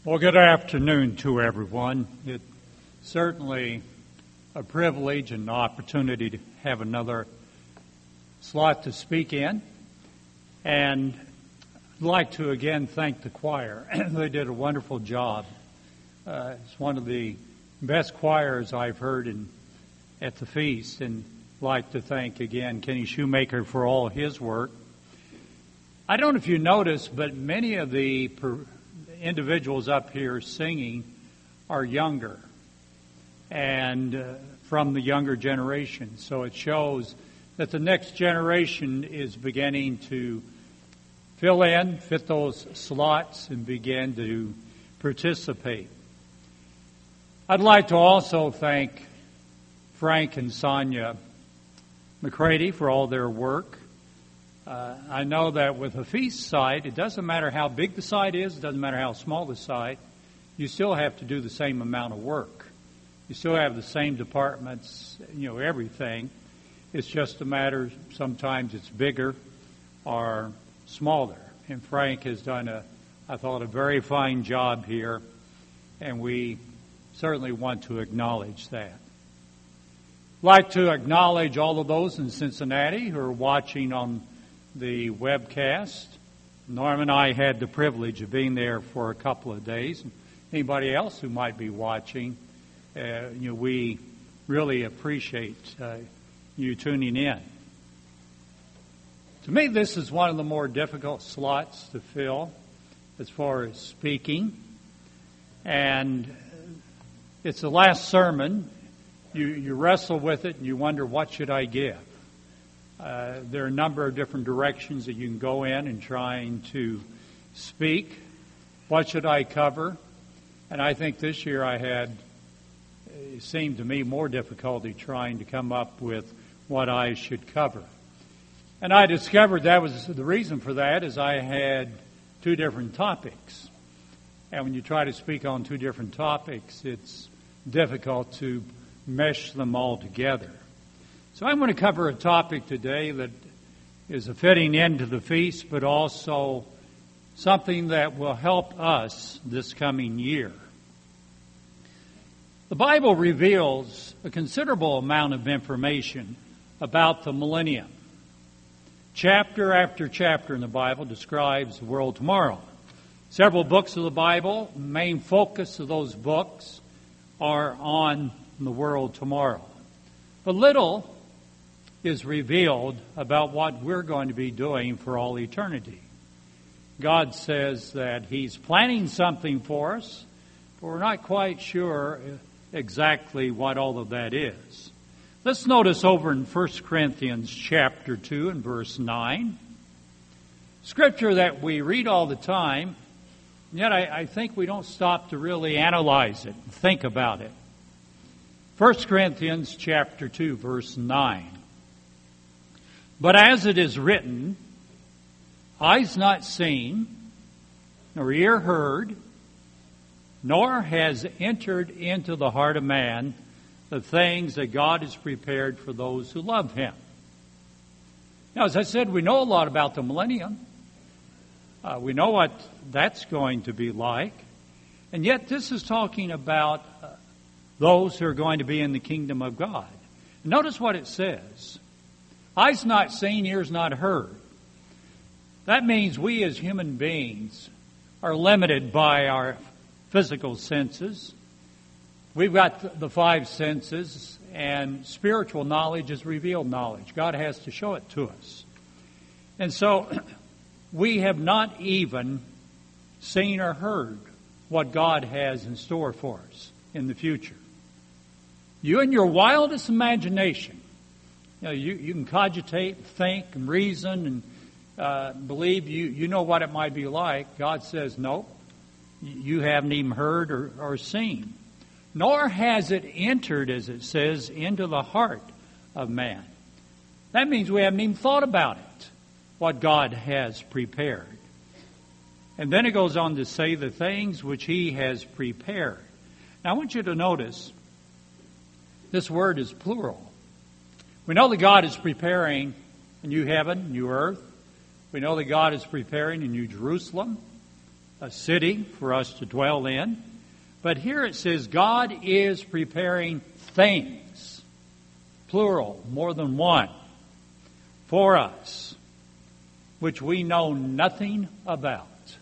Well, good afternoon to everyone. It's certainly a privilege and an opportunity to have another slot to speak in. And I'd like to again thank the choir. They did a wonderful job. It's one of the best choirs I've heard at the feast. And I'd like to thank again Kenny Shoemaker for all his work. I don't know if you noticed, but many of the individuals up here singing are younger and from the younger generation. So it shows that the next generation is beginning to fit those slots and begin to participate. I'd like to also thank Frank and Sonia McCready for all their work. I know that with a feast site, it doesn't matter how big the site is, it doesn't matter how small the site, you still have to do the same amount of work. You still have the same departments, everything. It's just a matter, sometimes it's bigger or smaller. And Frank has done I thought, a very fine job here, and we certainly want to acknowledge that. I'd like to acknowledge all of those in Cincinnati who are watching on the webcast. Norm and I had the privilege of being there for a couple of days. Anybody else who might be watching, we really appreciate you tuning in. To me, this is one of the more difficult slots to fill as far as speaking. And it's the last sermon. You wrestle with it and you wonder, what should I give? There are a number of different directions that you can go in trying to speak. What should I cover? And I think this year it seemed to me, more difficulty trying to come up with what I should cover. And I discovered that was the reason for that is I had two different topics. And when you try to speak on two different topics, it's difficult to mesh them all together. So I'm going to cover a topic today that is a fitting end to the feast, but also something that will help us this coming year. The Bible reveals a considerable amount of information about the millennium. Chapter after chapter in the Bible describes the world tomorrow. Several books of the Bible, the main focus of those books are on the world tomorrow. But little is revealed about what we're going to be doing for all eternity. God says that He's planning something for us, but we're not quite sure exactly what all of that is. Let's notice over in 1 Corinthians chapter 2 and verse 9. Scripture that we read all the time, yet I think we don't stop to really analyze it and think about it. 1 Corinthians chapter 2 verse 9. But as it is written, eyes not seen, nor ear heard, nor has entered into the heart of man the things that God has prepared for those who love Him. Now, as I said, we know a lot about the millennium. We know what that's going to be like. And yet this is talking about those who are going to be in the kingdom of God. Notice what it says. Eyes not seen, ears not heard. That means we as human beings are limited by our physical senses. We've got the five senses, and spiritual knowledge is revealed knowledge. God has to show it to us. And so we have not even seen or heard what God has in store for us in the future. You in your wildest imagination, you can cogitate, think, and reason, and believe you know what it might be like. God says, no, you haven't even heard or seen. Nor has it entered, as it says, into the heart of man. That means we haven't even thought about it, what God has prepared. And then it goes on to say the things which He has prepared. Now I want you to notice, this word is plural. We know that God is preparing a new heaven, new earth. We know that God is preparing a new Jerusalem. a city for us to dwell in. But here it says God is preparing things, plural, more than one, for us, which we know nothing about.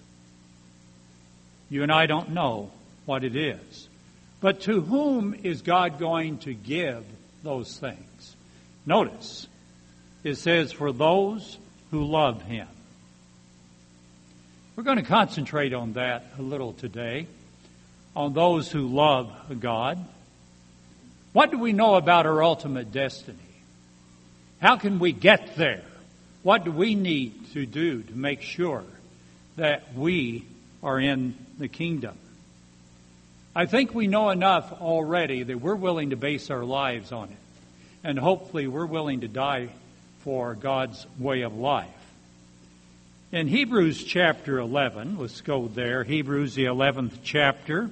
You and I don't know what it is. But to whom is God going to give those things? Notice, it says, for those who love Him. We're going to concentrate on that a little today, on those who love God. What do we know about our ultimate destiny? How can we get there? What do we need to do to make sure that we are in the kingdom? I think we know enough already that we're willing to base our lives on it. And hopefully we're willing to die for God's way of life. In Hebrews chapter 11, let's go there, Hebrews the 11th chapter,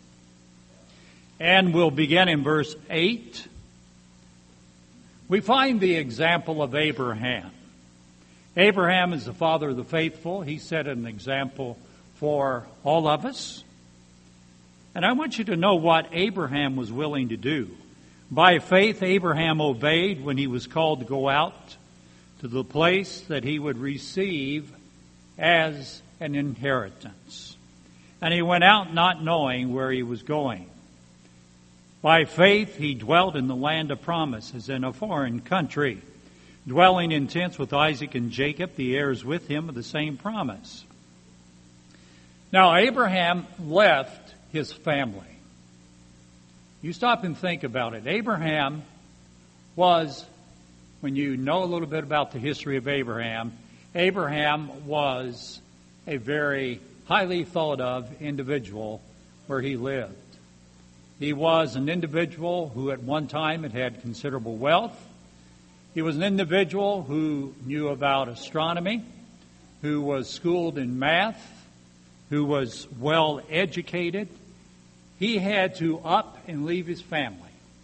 and we'll begin in verse 8. We find the example of Abraham. Abraham is the father of the faithful. He set an example for all of us. And I want you to know what Abraham was willing to do. By faith, Abraham obeyed when he was called to go out to the place that he would receive as an inheritance. And he went out not knowing where he was going. By faith, he dwelt in the land of promise, as in a foreign country, dwelling in tents with Isaac and Jacob, the heirs with him of the same promise. Now, Abraham left his family. You stop and think about it. Abraham was, when you know a little bit about the history of Abraham was a very highly thought of individual where he lived. He was an individual who at one time had considerable wealth. He was an individual who knew about astronomy, who was schooled in math, who was well educated. He had to up and leave his family.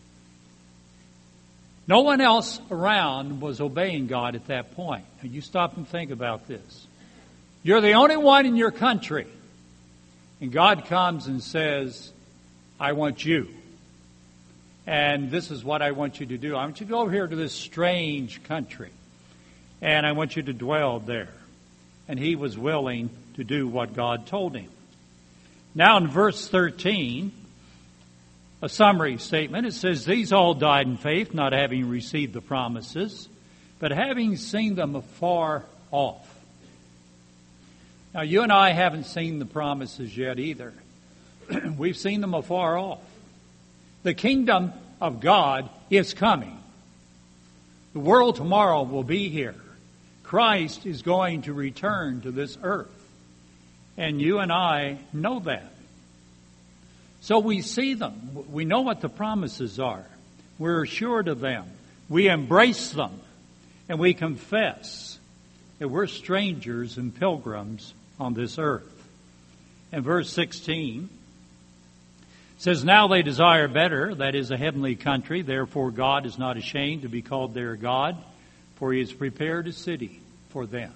No one else around was obeying God at that point. Now you stop and think about this. You're the only one in your country. And God comes and says, I want you. And this is what I want you to do. I want you to go over here to this strange country. And I want you to dwell there. And he was willing to do what God told him. Now in verse 13, a summary statement. It says, these all died in faith, not having received the promises, but having seen them afar off. Now you and I haven't seen the promises yet either. We've seen them afar off. The kingdom of God is coming. The world tomorrow will be here. Christ is going to return to this earth. And you and I know that. So we see them. We know what the promises are. We're assured of them. We embrace them. And we confess that we're strangers and pilgrims on this earth. And verse 16 says, now they desire better, that is a heavenly country. Therefore God is not ashamed to be called their God, for he has prepared a city for them.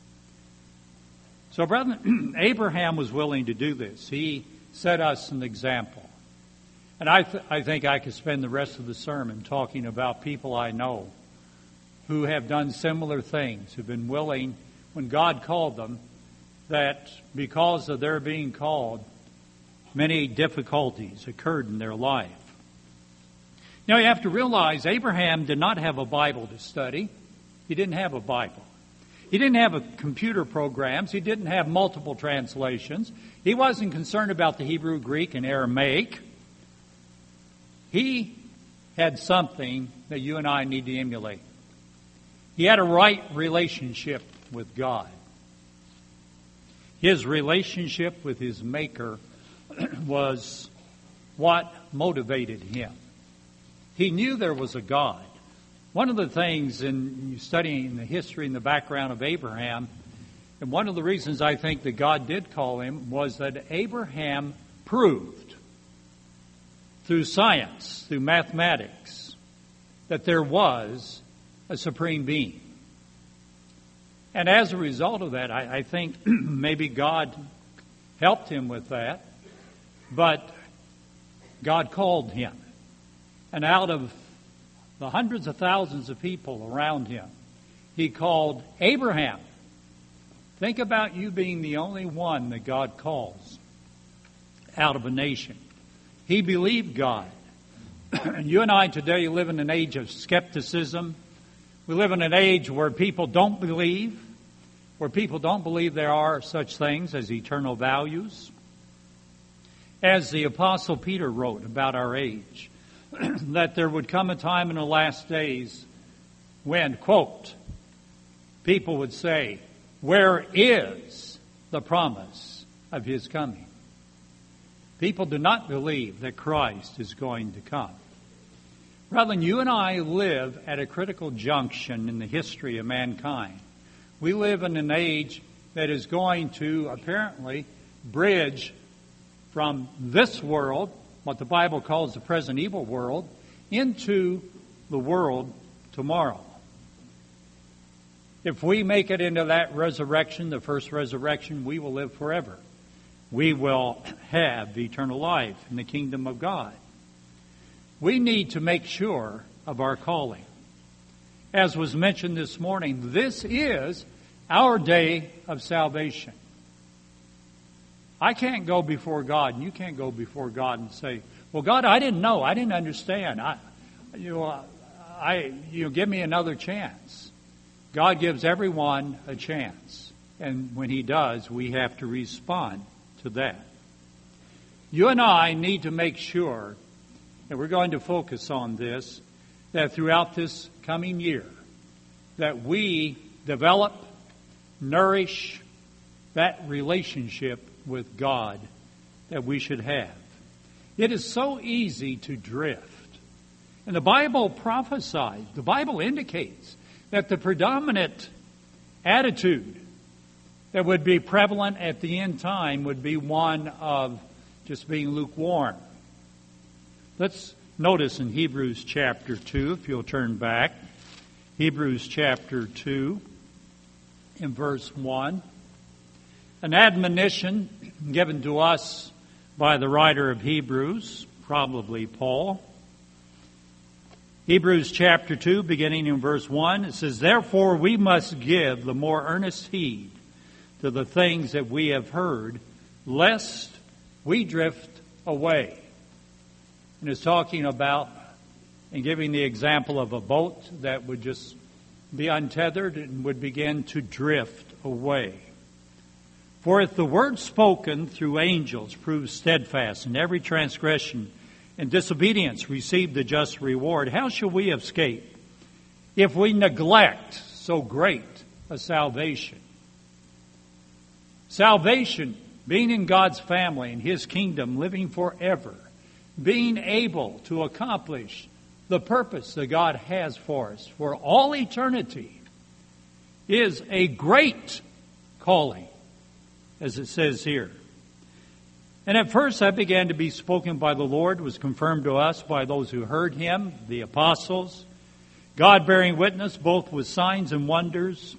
So, brethren, Abraham was willing to do this. He set us an example. And I think I could spend the rest of the sermon talking about people I know who have done similar things, who've been willing, when God called them, that because of their being called, many difficulties occurred in their life. Now you have to realize Abraham did not have a Bible to study. He didn't have a Bible. He didn't have computer programs. He didn't have multiple translations. He wasn't concerned about the Hebrew, Greek, and Aramaic. He had something that you and I need to emulate. He had a right relationship with God. His relationship with his Maker was what motivated him. He knew there was a God. One of the things in studying the history and the background of Abraham, and one of the reasons I think that God did call him, was that Abraham proved through science, through mathematics, that there was a supreme being. And as a result of that, I think maybe God helped him with that, but God called him. And out of the hundreds of thousands of people around him, he called Abraham. Think about you being the only one that God calls out of a nation. He believed God. And you and I today live in an age of skepticism. We live in an age where people don't believe, there are such things as eternal values. As the Apostle Peter wrote about our age, that there would come a time in the last days when, quote, people would say, "Where is the promise of His coming?" People do not believe that Christ is going to come. Brethren, you and I live at a critical junction in the history of mankind. We live in an age that is going to apparently bridge from this world, what the Bible calls the present evil world, into the world tomorrow. If we make it into that resurrection, the first resurrection, we will live forever. We will have eternal life in the kingdom of God. We need to make sure of our calling. As was mentioned this morning, this is our day of salvation. I can't go before God, and you can't go before God and say, "Well, God, I didn't know. I didn't understand. Give me another chance." God gives everyone a chance. And when He does, we have to respond to that. You and I need to make sure, and we're going to focus on this, that throughout this coming year, that we develop, nourish that relationship with God that we should have. It is so easy to drift. And the Bible prophesies, the Bible indicates that the predominant attitude that would be prevalent at the end time would be one of just being lukewarm. Let's notice in Hebrews chapter 2, if you'll turn back, Hebrews chapter 2 in verse 1, an admonition given to us by the writer of Hebrews, probably Paul. Hebrews chapter 2, beginning in verse 1, it says, "Therefore we must give the more earnest heed to the things that we have heard, lest we drift away." And it's talking about and giving the example of a boat that would just be untethered and would begin to drift away. "For if the word spoken through angels proves steadfast, and every transgression and disobedience received the just reward, how shall we escape if we neglect so great a salvation?" Salvation, being in God's family, in His kingdom, living forever, being able to accomplish the purpose that God has for us for all eternity, is a great calling, as it says here. And at first that began to be spoken by the Lord, was confirmed to us by those who heard Him, the apostles, God bearing witness both with signs and wonders.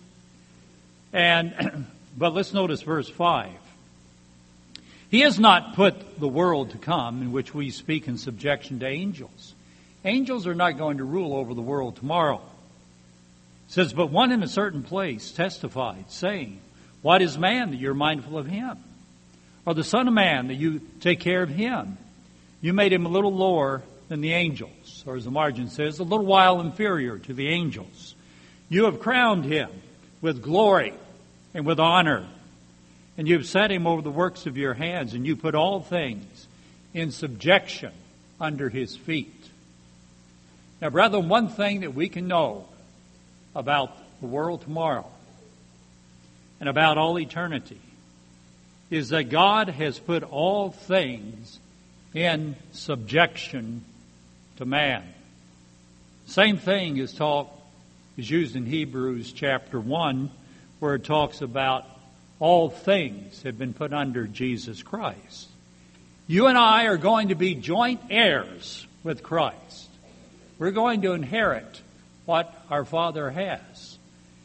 But let's notice verse 5. "He has not put the world to come in which we speak in subjection to angels." Angels are not going to rule over the world tomorrow. It says, "But one in a certain place testified, saying, What is man that you're mindful of him? Or the Son of Man that you take care of him? You made him a little lower than the angels." Or as the margin says, a little while inferior to the angels. "You have crowned him with glory and with honor. And you have set him over the works of your hands, and you put all things in subjection under his feet." Now, brethren, one thing that we can know about the world tomorrow and about all eternity is that God has put all things in subjection to man. Same thing is used in Hebrews chapter 1, where it talks about all things have been put under Jesus Christ. You and I are going to be joint heirs with Christ. We're going to inherit what our Father has.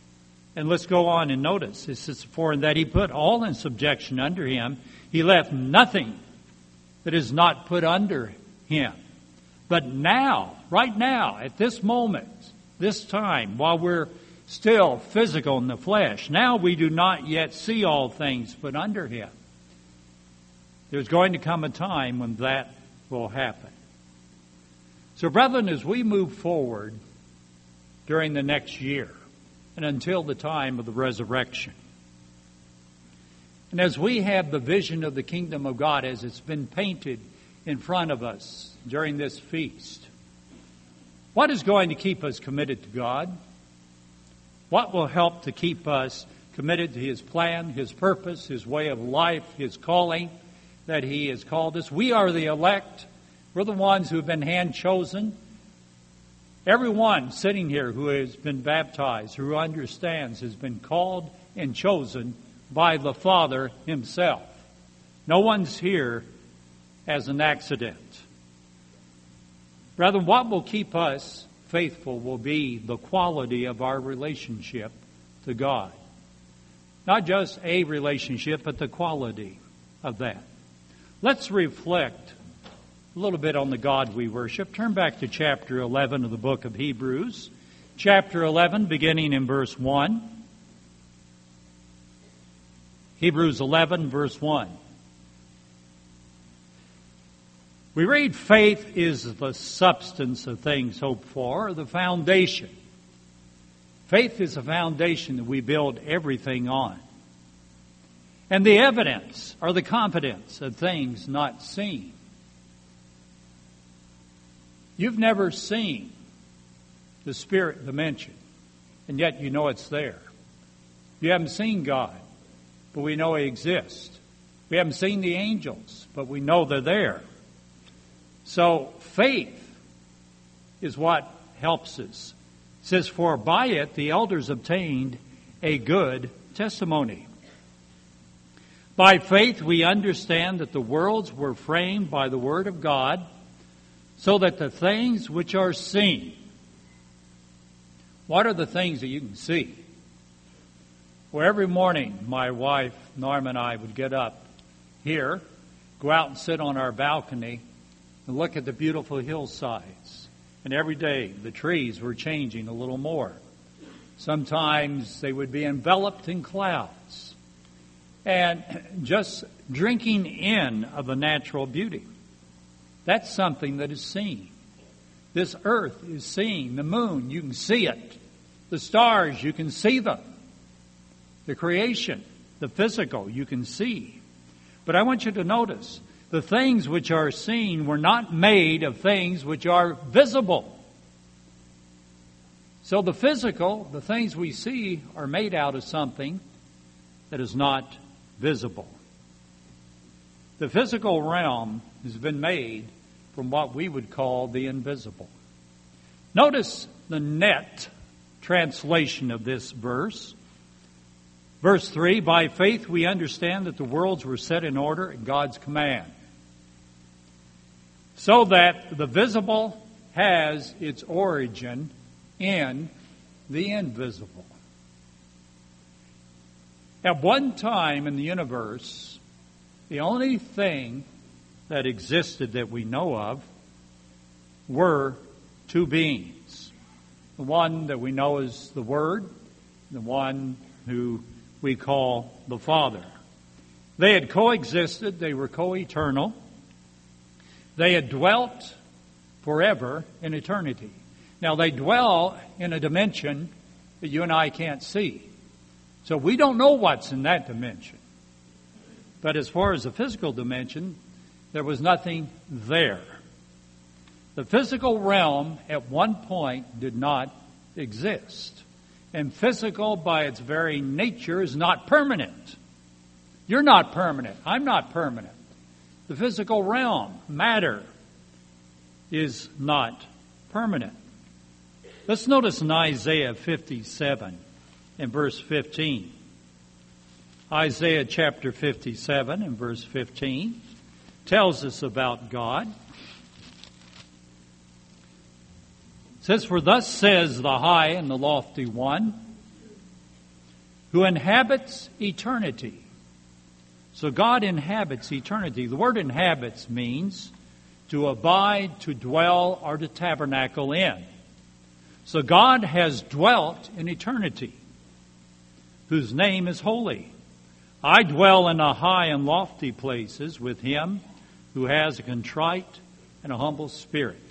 And let's go on and notice. It says, for in that he put all in subjection under him, he left nothing that is not put under him. But now, right now, at this moment, this time, while we're still physical in the flesh, now we do not yet see all things put under him. There's going to come a time when that will happen. So, brethren, as we move forward during the next year and until the time of the resurrection, and as we have the vision of the kingdom of God as it's been painted in front of us during this feast, what is going to keep us committed to God? What will help to keep us committed to His plan, His purpose, His way of life, His calling that He has called us? We are the elect. We're the ones who have been hand-chosen. Everyone sitting here who has been baptized, who understands, has been called and chosen by the Father Himself. No one's here as an accident. Rather, what will keep us faithful will be the quality of our relationship to God. Not just a relationship, but the quality of that. Let's reflect a little bit on the God we worship. Turn back to chapter 11 of the book of Hebrews. Chapter 11, beginning in verse 1. Hebrews 11, verse 1. We read, faith is the substance of things hoped for, the foundation. Faith is a foundation that we build everything on. And the evidence or the confidence of things not seen. You've never seen the spirit dimension, and yet you know it's there. You haven't seen God, but we know He exists. We haven't seen the angels, but we know they're there. So faith is what helps us. It says, for by it the elders obtained a good testimony. By faith we understand that the worlds were framed by the Word of God, so that the things which are seen. What are the things that you can see? Well, every morning my wife, Norma, and I would get up here, go out and sit on our balcony, and look at the beautiful hillsides. And every day the trees were changing a little more. Sometimes they would be enveloped in clouds. And just drinking in of the natural beauty. That's something that is seen. This earth is seen. The moon, you can see it. The stars, you can see them. The creation, the physical, you can see. But I want you to notice, the things which are seen were not made of things which are visible. So the physical, the things we see, are made out of something that is not visible. The physical realm has been made from what we would call the invisible. Notice the net translation of this verse. Verse 3, by faith we understand that the worlds were set in order at God's command, so that the visible has its origin in the invisible. At one time in the universe, the only thing that existed that we know of were two beings. The one that we know as the Word, the one who we call the Father. They had coexisted, they were co-eternal. They had dwelt forever in eternity. Now they dwell in a dimension that you and I can't see. So we don't know what's in that dimension. But as far as the physical dimension, there was nothing there. The physical realm at one point did not exist. And physical by its very nature is not permanent. You're not permanent. I'm not permanent. The physical realm, matter, is not permanent. Let's notice in Isaiah 57 and verse 15. Isaiah chapter 57 and verse 15 tells us about God. It says, for thus says the high and the lofty one, who inhabits eternity. So God inhabits eternity. The word inhabits means to abide, to dwell, or to tabernacle in. So God has dwelt in eternity, whose name is holy. I dwell in the high and lofty places with him who has a contrite and a humble spirit,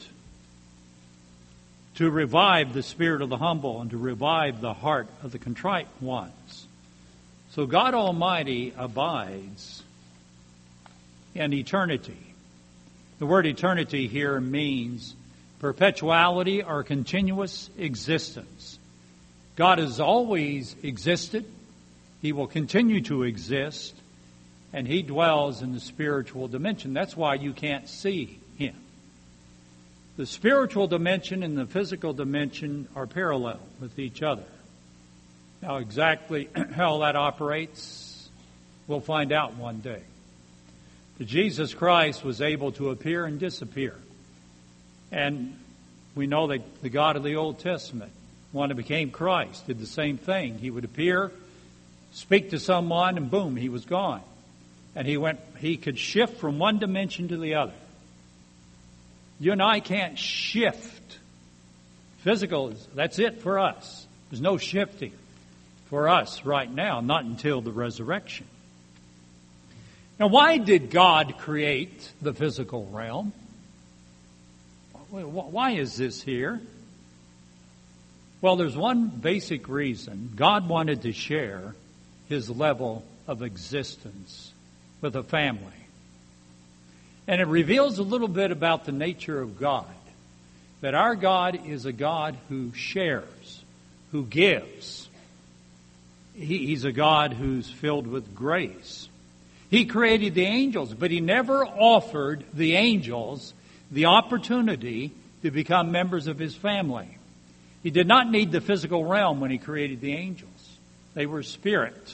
to revive the spirit of the humble and to revive the heart of the contrite ones. So God Almighty abides in eternity. The word eternity here means perpetuality or continuous existence. God has always existed. He will continue to exist. And He dwells in the spiritual dimension. That's why you can't see Him. The spiritual dimension and the physical dimension are parallel with each other. Now, exactly how that operates, we'll find out one day. But Jesus Christ was able to appear and disappear. And we know that the God of the Old Testament, one who became Christ, did the same thing. He would appear, speak to someone, and boom, he was gone. And he could shift from one dimension to the other. You and I can't shift. Physical, that's it for us. There's no shifting for us right now, not until the resurrection. Now, why did God create the physical realm? Why is this here? Well, there's one basic reason. God wanted to share His level of existence with a family. And it reveals a little bit about the nature of God. That our God is a God who shares, who gives. He's a God who's filled with grace. He created the angels, but He never offered the angels the opportunity to become members of His family. He did not need the physical realm when He created the angels. They were spirit.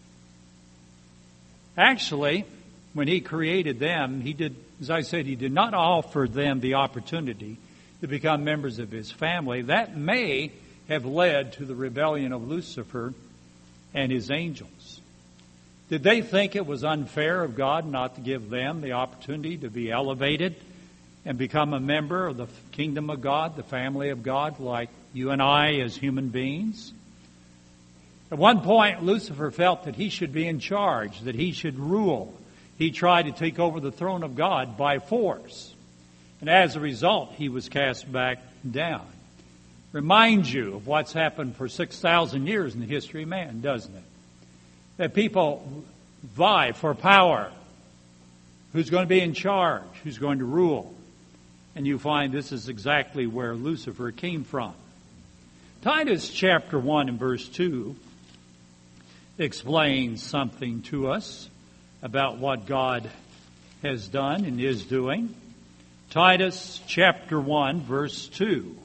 Actually, when He created them, He did, as I said, He did not offer them the opportunity to become members of His family. That may have led to the rebellion of Lucifer and his angels. Did they think it was unfair of God not to give them the opportunity to be elevated and become a member of the kingdom of God, the family of God, like you and I as human beings? At one point, Lucifer felt that he should be in charge, that he should rule. He tried to take over the throne of God by force. And as a result, he was cast back down. Reminds you of what's happened for 6,000 years in the history of man, doesn't it? That people vie for power. Who's going to be in charge? Who's going to rule? And you find this is exactly where Lucifer came from. Titus chapter 1 and verse 2 explains something to us about what God has done and is doing. Titus chapter 1 verse 2.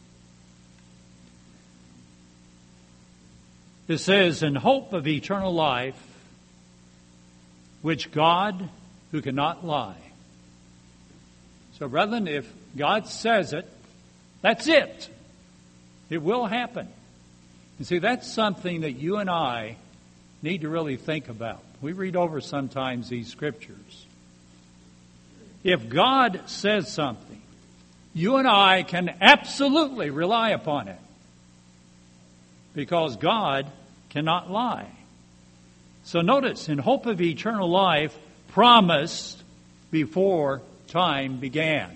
It says, in hope of eternal life, which God, who cannot lie. So brethren, if God says it, that's it. It will happen. You see, that's something that you and I need to really think about. We read over sometimes these scriptures. If God says something, you and I can absolutely rely upon it. Because God cannot lie. So notice, in hope of eternal life, promised before time began.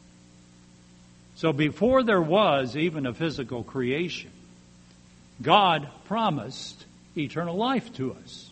So before there was even a physical creation, God promised eternal life to us.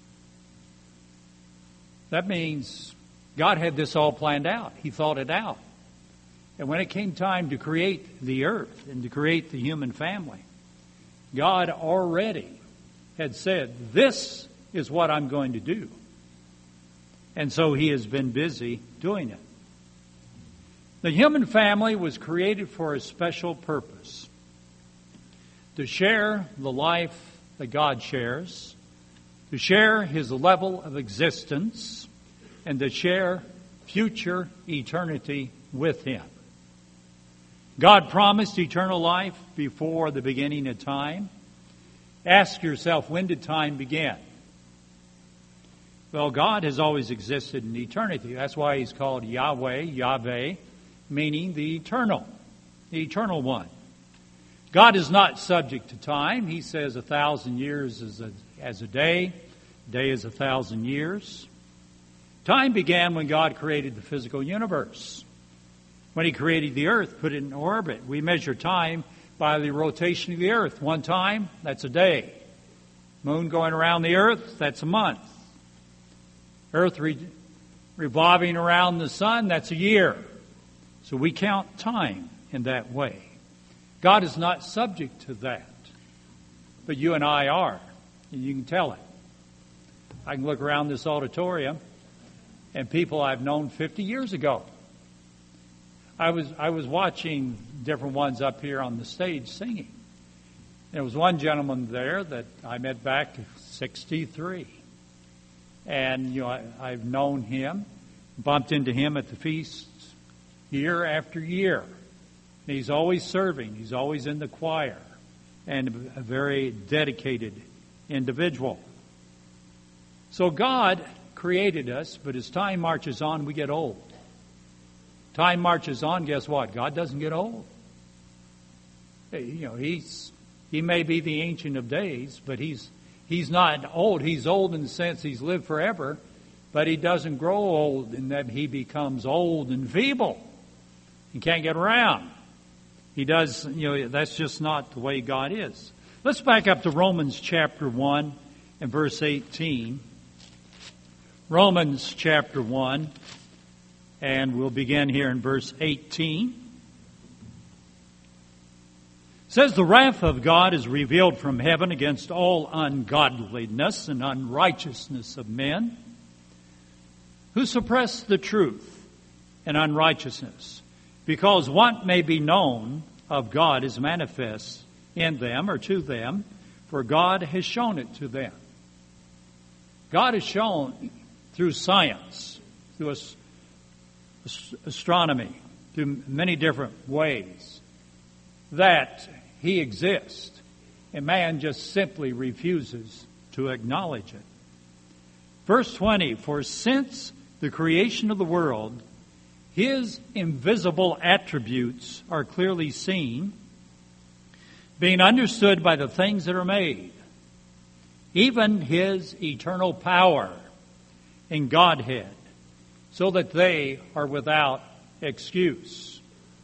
That means God had this all planned out. He thought it out. And when it came time to create the earth and to create the human family, God already had said, this is what I'm going to do. And so He has been busy doing it. The human family was created for a special purpose. To share the life that God shares, to share His level of existence, and to share future eternity with Him. God promised eternal life before the beginning of time. Ask yourself, when did time begin? Well, God has always existed in eternity. That's why He's called Yahweh, meaning the eternal one. God is not subject to time. He says 1,000 years is as a day. A day is 1,000 years. Time began when God created the physical universe. When He created the earth, put it in orbit. We measure time by the rotation of the earth. One time, that's a day. Moon going around the earth, that's a month. Earth revolving around the sun, that's a year. So we count time in that way. God is not subject to that. But you and I are. And you can tell it. I can look around this auditorium and people I've known 50 years ago. I was watching different ones up here on the stage singing. There was one gentleman there that I met back in 1963. And, I've known him, bumped into him at the feasts year after year. And he's always serving. He's always in the choir. And a very dedicated individual. So God created us, but as time marches on, we get old. Time marches on, guess what? God doesn't get old. He may be the Ancient of Days, but he's not old. He's old in the sense He's lived forever, but He doesn't grow old in that He becomes old and feeble. He can't get around. He does, that's just not the way God is. Let's back up to Romans chapter 1 and verse 18. Romans chapter 1, and we'll begin here in verse 18. It says, "The wrath of God is revealed from heaven against all ungodliness and unrighteousness of men, who suppress the truth in unrighteousness, because what may be known of God is manifest in them or to them, for God has shown it to them." God has shown through science, through astronomy, through many different ways, that He exists, and man just simply refuses to acknowledge it. Verse 20, "For since the creation of the world, His invisible attributes are clearly seen, being understood by the things that are made, even His eternal power and Godhead, so that they are without excuse."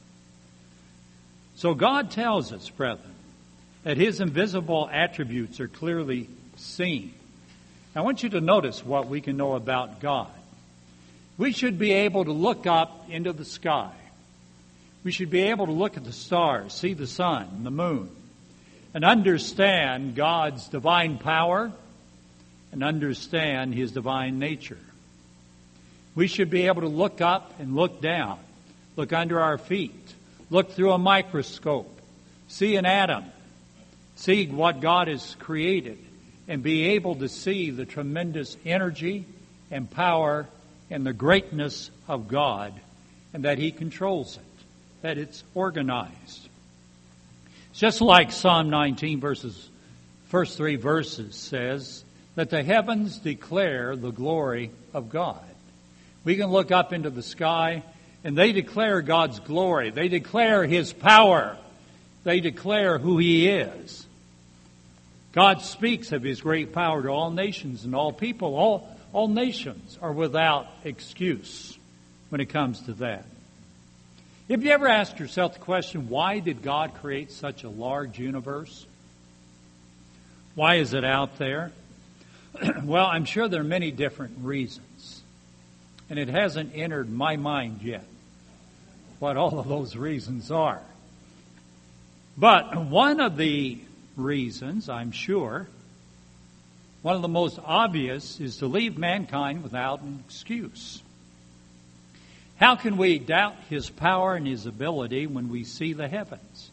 So God tells us, brethren, that His invisible attributes are clearly seen. I want you to notice what we can know about God. We should be able to look up into the sky. We should be able to look at the stars, see the sun and the moon, and understand God's divine power and understand His divine nature. We should be able to look up and look down, look under our feet, look through a microscope, see an atom, see what God has created, and be able to see the tremendous energy and power and the greatness of God, and that He controls it, that it's organized. It's just like Psalm 19, first 3 verses says, that the heavens declare the glory of God. We can look up into the sky, and they declare God's glory. They declare His power. They declare who He is. God speaks of His great power to all nations and all people. All nations are without excuse when it comes to that. Have you ever asked yourself the question, why did God create such a large universe? Why is it out there? Well, I'm sure there are many different reasons. And it hasn't entered my mind yet what all of those reasons are. But one of the reasons, I'm sure, one of the most obvious, is to leave mankind without an excuse. How can we doubt His power and His ability when we see the heavens?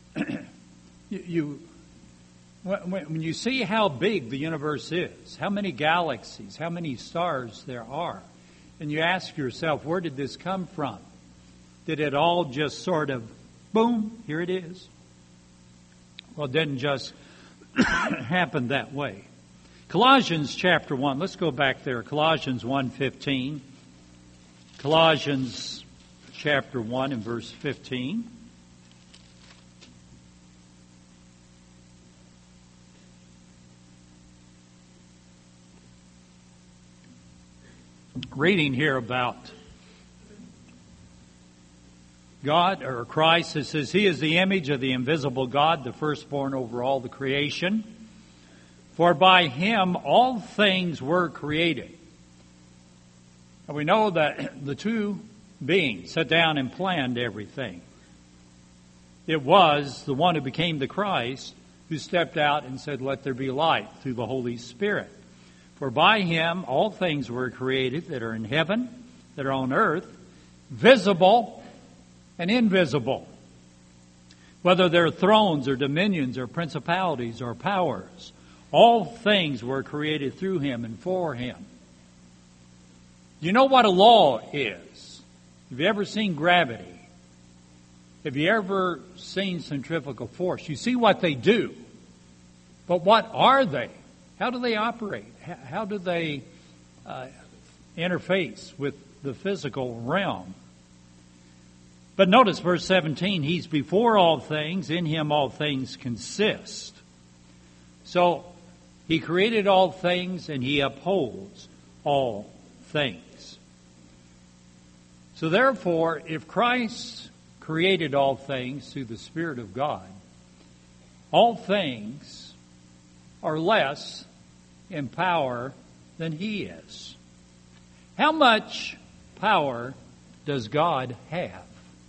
When you see how big the universe is, how many galaxies, how many stars there are, and you ask yourself, where did this come from? Did it all just sort of, boom, here it is? Well, it didn't just happened that way. Colossians chapter 1, let's go back there. Colossians 1:15. Colossians chapter 1 and verse 15. Reading here about God, or Christ, it says, He is the image of the invisible God, the firstborn over all the creation. For by Him all things were created. And we know that the two beings sat down and planned everything. It was the one who became the Christ who stepped out and said, let there be light, through the Holy Spirit. For by Him all things were created that are in heaven, that are on earth, visible and invisible. Whether they're thrones or dominions or principalities or powers, all things were created through Him and for Him. You know what a law is? Have you ever seen gravity? Have you ever seen centrifugal force? You see what they do. But what are they? How do they operate? How do they interface with the physical realm? But notice verse 17, He's before all things, in Him all things consist. So, He created all things and He upholds all things. So therefore, if Christ created all things through the Spirit of God, all things are less in power than He is. How much power does God have?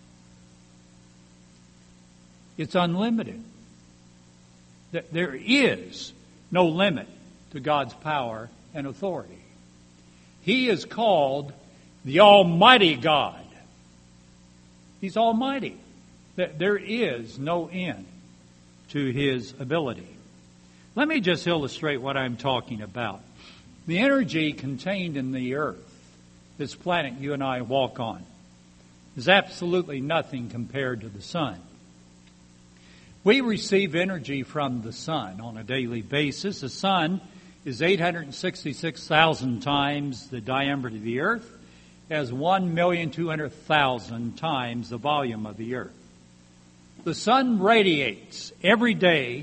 It's unlimited. There is no limit to God's power and authority. He is called the Almighty God. He's almighty. There is no end to His ability. Let me just illustrate what I'm talking about. The energy contained in the earth, this planet you and I walk on, is absolutely nothing compared to the sun. We receive energy from the sun on a daily basis. The sun is 866,000 times the diameter of the earth, has 1,200,000 times the volume of the earth. The sun radiates every day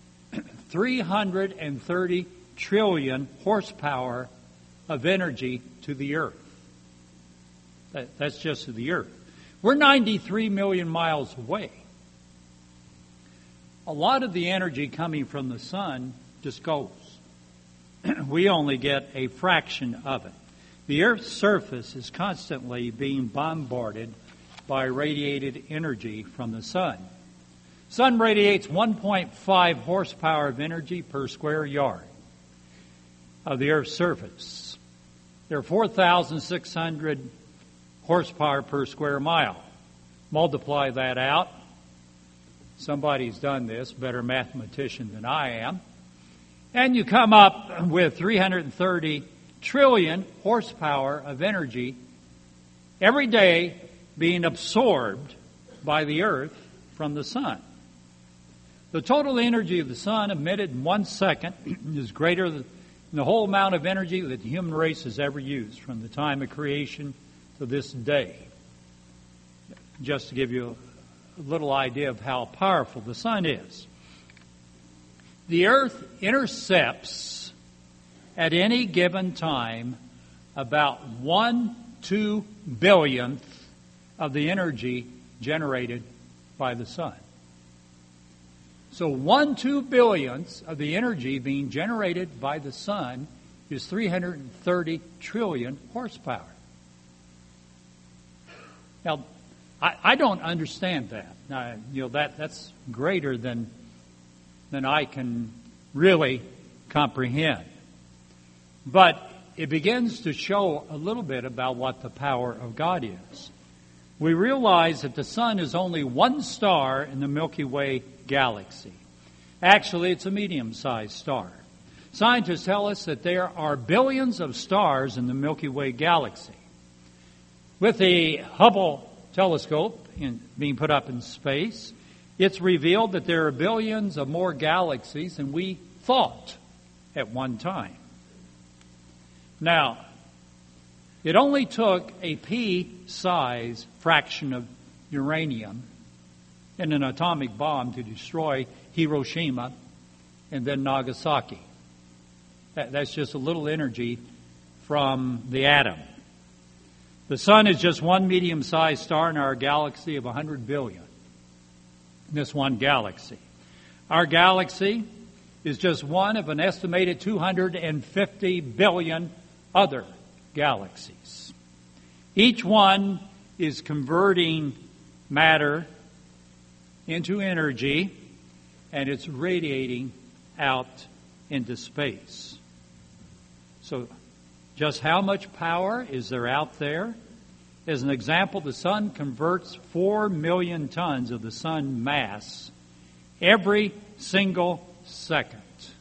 330 trillion horsepower of energy to the earth. That's just to the earth. We're 93 million miles away. A lot of the energy coming from the sun just goes. We only get a fraction of it. The Earth's surface is constantly being bombarded by radiated energy from the sun. Sun radiates 1.5 horsepower of energy per square yard of the Earth's surface. There are 4,600 horsepower per square mile. Multiply that out. Somebody's done this, better mathematician than I am. And you come up with 330 trillion horsepower of energy every day being absorbed by the earth from the sun. The total energy of the sun emitted in 1 second is greater than the whole amount of energy that the human race has ever used from the time of creation to this day. Just to give you a little idea of how powerful the sun is. The earth intercepts at any given time about 1/2 billionth of the energy generated by the sun. So 1/2 billionth of the energy being generated by the sun is 330 trillion horsepower. Now, I don't understand that. That's greater than I can really comprehend. But it begins to show a little bit about what the power of God is. We realize that the sun is only one star in the Milky Way galaxy. Actually, it's a medium-sized star. Scientists tell us that there are billions of stars in the Milky Way galaxy. With the Hubble telescope being put up in space It's revealed that there are billions of more galaxies than we thought at one time. Now, it only took a pea-size fraction of uranium in an atomic bomb to destroy Hiroshima and then Nagasaki. That's just a little energy from the atom. The sun is just one medium-sized star in our galaxy of 100 billion. This one galaxy. Our galaxy is just one of an estimated 250 billion other galaxies. Each one is converting matter into energy, and it's radiating out into space. So just how much power is there out there? As an example, the sun converts 4 million tons of the sun mass every single second.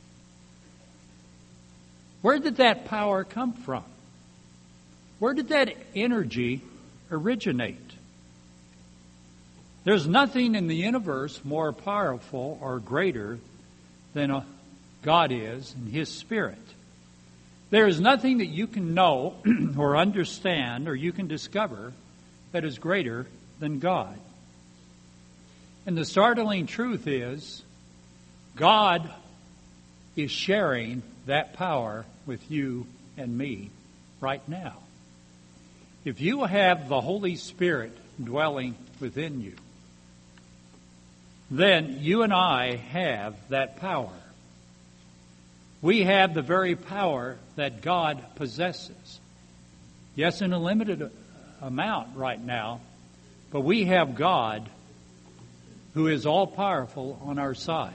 Where did that power come from? Where did that energy originate? There's nothing in the universe more powerful or greater than God is and His Spirit. There is nothing that you can know or understand or you can discover that is greater than God. And the startling truth is, God is sharing that power with you and me right now. If you have the Holy Spirit dwelling within you, then you and I have that power. We have the very power that God possesses. Yes, in a limited amount right now, but we have God who is all-powerful on our side.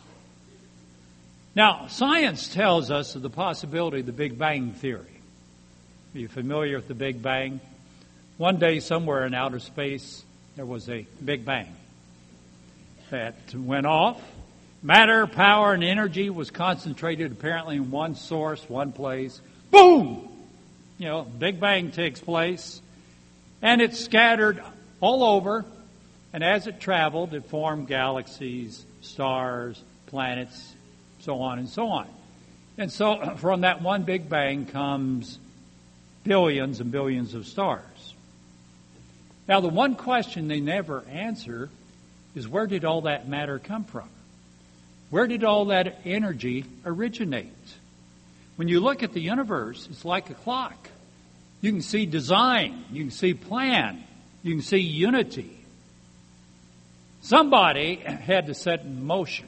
Now, science tells us of the possibility of the Big Bang Theory. Are you familiar with the Big Bang? One day, somewhere in outer space, there was a Big Bang that went off. Matter, power, and energy was concentrated apparently in one source, one place. Boom! Big Bang takes place. And it scattered all over. And as it traveled, it formed galaxies, stars, planets, so on and so on. And so from that one Big Bang comes billions and billions of stars. Now, the one question they never answer is, where did all that matter come from? Where did all that energy originate? When you look at the universe, it's like a clock. You can see design, you can see plan, you can see unity. Somebody had to set in motion.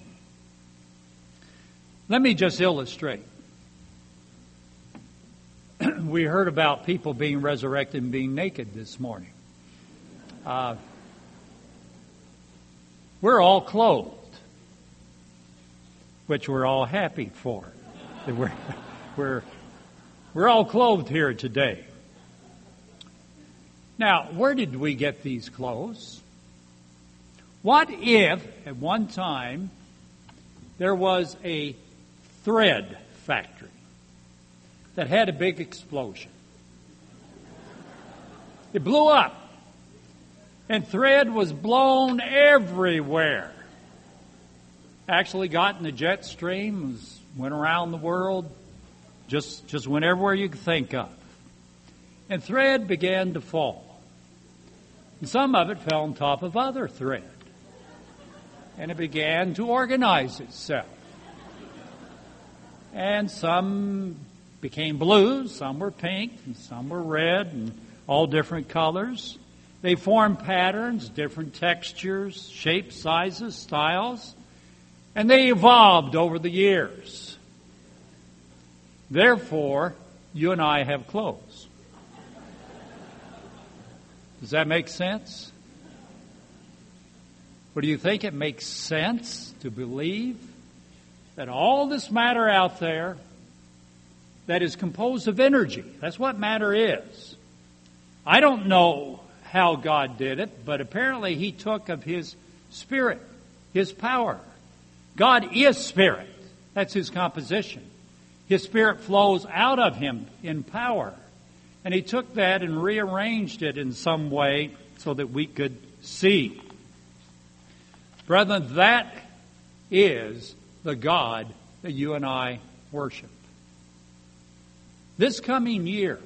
Let me just illustrate. We heard about people being resurrected and being naked this morning. We're all clothed, which we're all happy for. We're all clothed here today. Now, where did we get these clothes? What if, at one time, there was a thread factory that had a big explosion? It blew up, and thread was blown everywhere. Actually got in the jet stream, went around the world, just went everywhere you could think of. And thread began to fall. And some of it fell on top of other thread. And it began to organize itself. And some became blue, some were pink, and some were red, and all different colors. They formed patterns, different textures, shapes, sizes, styles. And they evolved over the years. Therefore, you and I have clothes. Does that make sense? Or do you think it makes sense to believe that all this matter out there that is composed of energy, that's what matter is. I don't know how God did it, but apparently He took of His Spirit, His power. God is Spirit. That's His composition. His Spirit flows out of Him in power. And He took that and rearranged it in some way so that we could see. Brethren, that is the God that you and I worship. This coming year,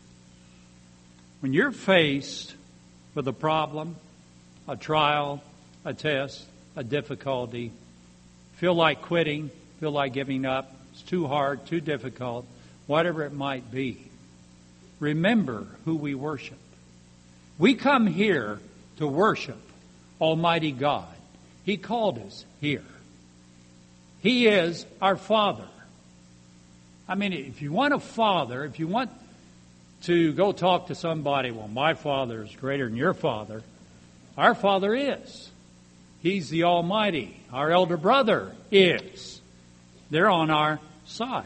when you're faced with a problem, a trial, a test, a difficulty, feel like quitting, feel like giving up, it's too hard, too difficult, whatever it might be, remember who we worship. We come here to worship Almighty God. He called us here. He is our Father. I mean, if you want a father, if you want to go talk to somebody, well, my Father is greater than your Father, our Father is. He's the Almighty. Our elder brother is. They're on our side.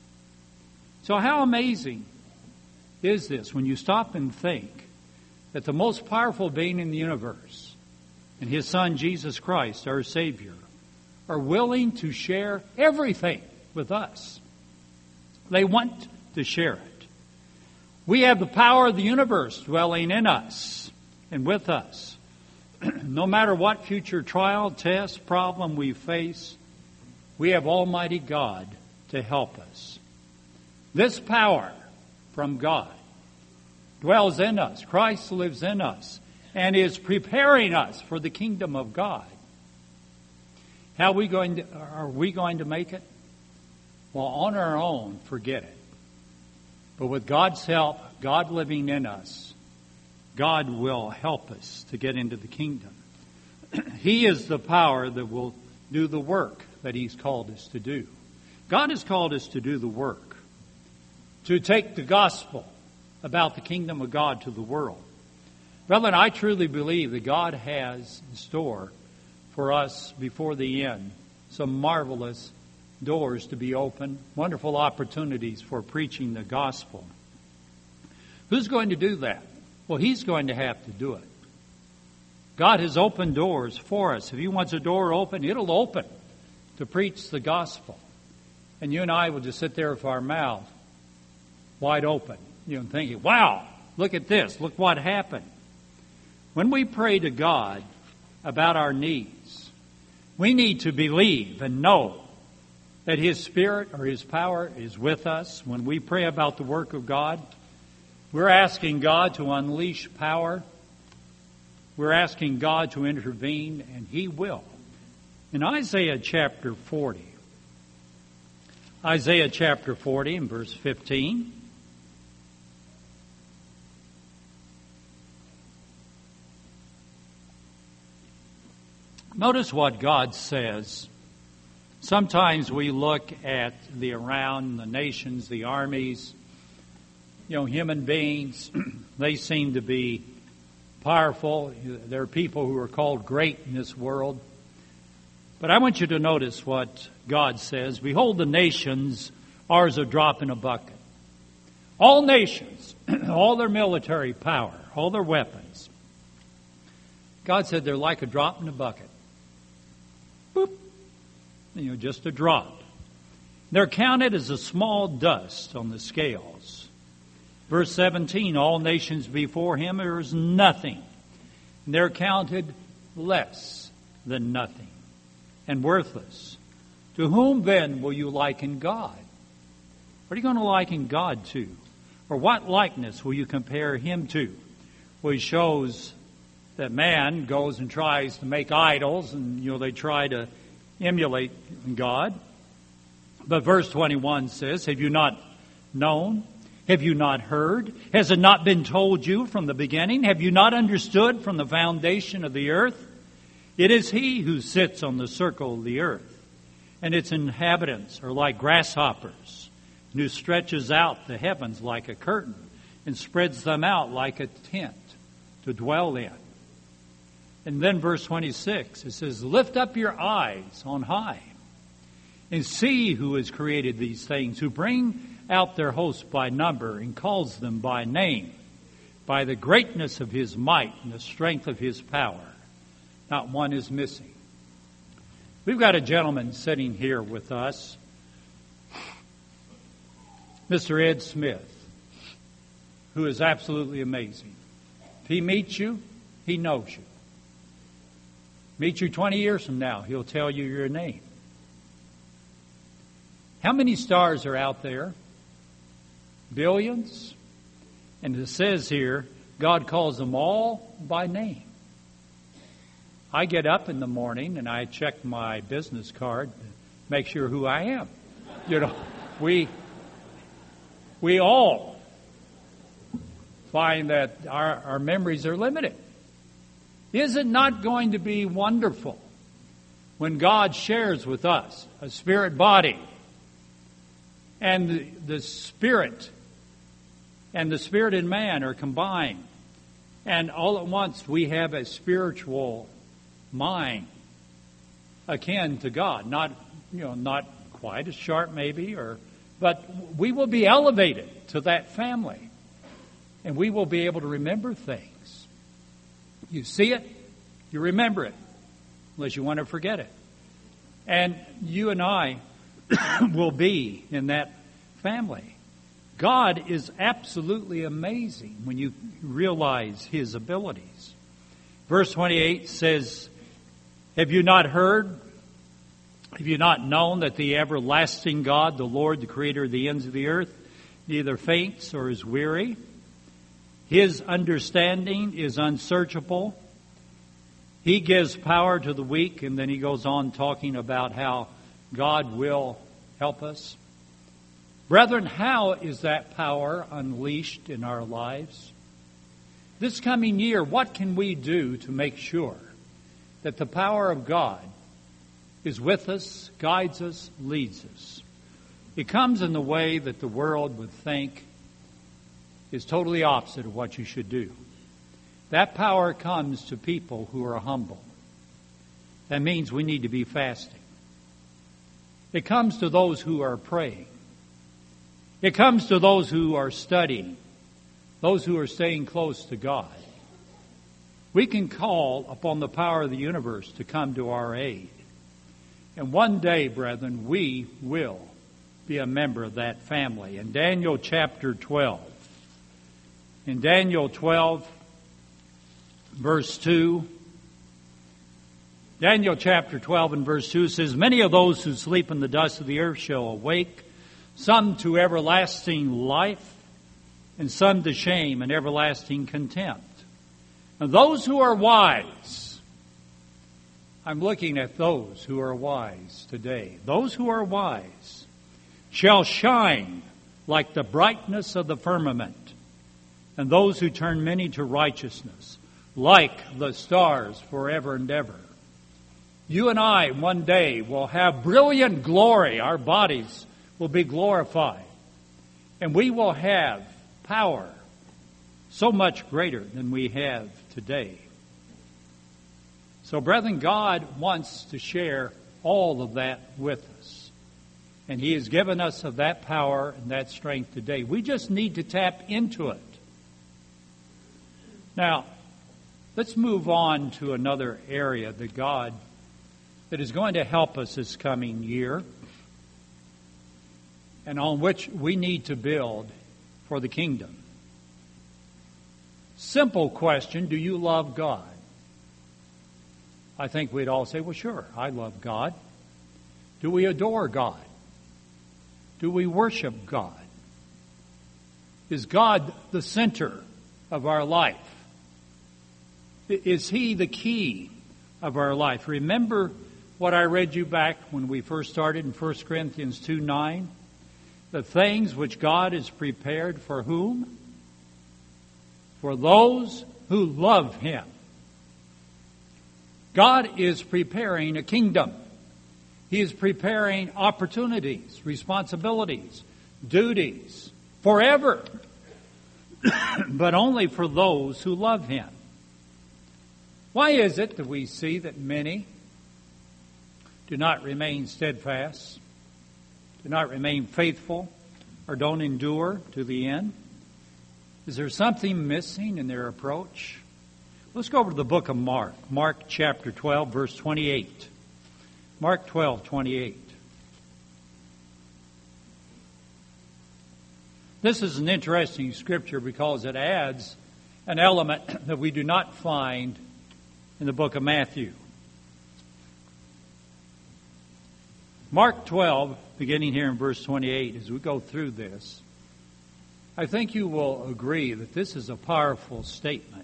So how amazing is this when you stop and think that the most powerful being in the universe and His Son, Jesus Christ, our Savior, are willing to share everything with us. They want to share it. We have the power of the universe dwelling in us and with us. No matter what future trial, test, problem we face, we have Almighty God to help us. This power from God dwells in us. Christ lives in us and is preparing us for the kingdom of God. Are we going to make it? Well, on our own, forget it. But with God's help, God living in us, God will help us to get into the kingdom. He is the power that will do the work that He's called us to do. God has called us to do the work, to take the gospel about the kingdom of God to the world. Brethren, I truly believe that God has in store for us before the end some marvelous doors to be opened, wonderful opportunities for preaching the gospel. Who's going to do that? Well, He's going to have to do it. God has opened doors for us. If He wants a door open, it'll open to preach the gospel. And you and I will just sit there with our mouth wide open, thinking, wow, look at this. Look what happened. When we pray to God about our needs, we need to believe and know that His Spirit or His power is with us. When we pray about the work of God, we're asking God to unleash power. We're asking God to intervene, and He will. In Isaiah chapter 40, in verse 15, notice what God says. Sometimes we look at the nations, the armies, human beings. They seem to be powerful. There are people who are called great in this world. But I want you to notice what God says. Behold, the nations are as a drop in a bucket. All nations, all their military power, all their weapons. God said they're like a drop in a bucket. Boop. Just a drop. They're counted as a small dust on the scales. Verse 17, all nations before Him are as nothing. And they're counted less than nothing and worthless. To whom then will you liken God? What are you going to liken God to? Or what likeness will you compare Him to? Well, He shows that man goes and tries to make idols, and they try to emulate God. But verse 21 says, have you not known? Have you not heard? Has it not been told you from the beginning? Have you not understood from the foundation of the earth? It is He who sits on the circle of the earth, and its inhabitants are like grasshoppers, and who stretches out the heavens like a curtain and spreads them out like a tent to dwell in. And then verse 26, it says, lift up your eyes on high and see who has created these things, who bring out their hosts by number and calls them by name, by the greatness of His might and the strength of His power. Not one is missing. We've got a gentleman sitting here with us, Mr. Ed Smith, who is absolutely amazing. If he meets you, he knows you. Meet you 20 years from now, he'll tell you your name. How many stars are out there? Billions. And it says here, God calls them all by name. I get up in the morning and I check my business card to make sure who I am. We all find that our memories are limited. Is it not going to be wonderful when God shares with us a spirit body and the spirit and the spirit in man are combined, and all at once we have a spiritual mind akin to God, not quite as sharp maybe, but we will be elevated to that family, and we will be able to remember things. You see it, you remember it, unless you want to forget it. And you and I will be in that family. God is absolutely amazing when you realize His abilities. Verse 28 says, have you not heard? Have you not known that the everlasting God, the Lord, the Creator of the ends of the earth, neither faints or is weary? His understanding is unsearchable. He gives power to the weak, and then he goes on talking about how God will help us. Brethren, how is that power unleashed in our lives? This coming year, what can we do to make sure that the power of God is with us, guides us, leads us? It comes in the way that the world would think is totally opposite of what you should do. That power comes to people who are humble. That means we need to be fasting. It comes to those who are praying. It comes to those who are studying, those who are staying close to God. We can call upon the power of the universe to come to our aid. And one day, brethren, we will be a member of that family. In Daniel chapter 12, in Daniel 12, verse 2, Daniel chapter 12 and verse 2 says, many of those who sleep in the dust of the earth shall awake, some to everlasting life, and some to shame and everlasting contempt. And those who are wise, I'm looking at those who are wise today. Those who are wise shall shine like the brightness of the firmament, and those who turn many to righteousness, like the stars forever and ever. You and I one day will have brilliant glory. Our bodies will be glorified. And we will have power so much greater than we have today. So, brethren, God wants to share all of that with us. And He has given us of that power and that strength today. We just need to tap into it. Now, let's move on to another area that is going to help us this coming year, and on which we need to build for the kingdom. Simple question, do you love God? I think we'd all say, well, sure, I love God. Do we adore God? Do we worship God? Is God the center of our life? Is He the key of our life? Remember what I read you back when we first started in 1 Corinthians 2:9? The things which God has prepared for whom? For those who love Him. God is preparing a kingdom. He is preparing opportunities, responsibilities, duties, forever. But only for those who love Him. Why is it that we see that many do not remain steadfast, do not remain faithful, or don't endure to the end? Is there something missing in their approach? Let's go over to the book of Mark. Mark chapter 12, verse 28. Mark 12:28. This is an interesting scripture because it adds an element that we do not find in the book of Matthew. Mark 12, beginning here in verse 28, as we go through this, I think you will agree that this is a powerful statement.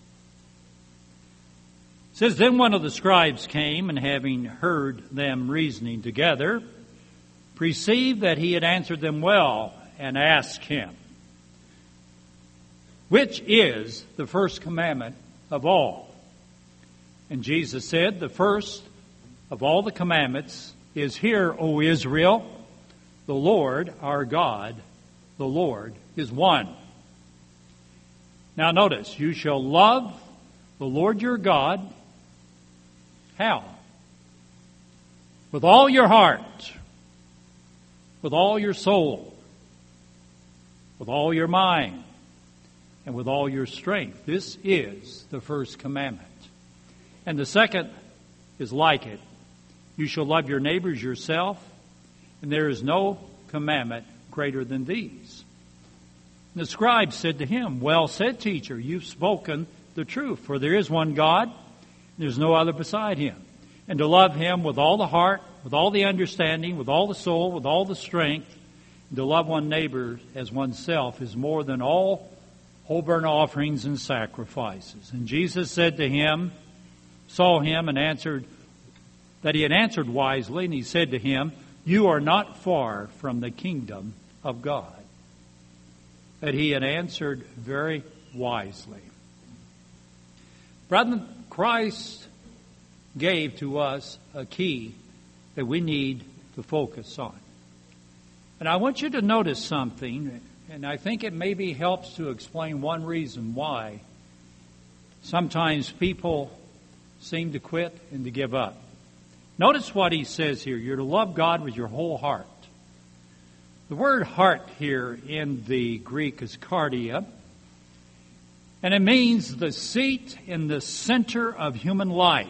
It says, Then one of the scribes came, and having heard them reasoning together, perceived that he had answered them well, and asked him, Which is the first commandment of all? And Jesus said, The first of all the commandments is, Hear, O Israel, the Lord our God, the Lord is one. Now notice, you shall love the Lord your God. How? With all your heart, with all your soul, with all your mind, and with all your strength. This is the first commandment. And the second is like it. You shall love your neighbors yourself, and there is no commandment greater than these. And the scribe said to him, Well said, teacher, you've spoken the truth, for there is one God, there's no other beside him. And to love him with all the heart, with all the understanding, with all the soul, with all the strength, and to love one neighbor as oneself is more than all whole burnt offerings and sacrifices. And Jesus said to him, saw him and answered, that he had answered wisely, and he said to him, You are not far from the kingdom of God. That he had answered very wisely. Brethren, Christ gave to us a key that we need to focus on. And I want you to notice something, and I think it maybe helps to explain one reason why sometimes people seem to quit and to give up. Notice what he says here. You're to love God with your whole heart. The word heart here in the Greek is cardia, and it means the seat in the center of human life,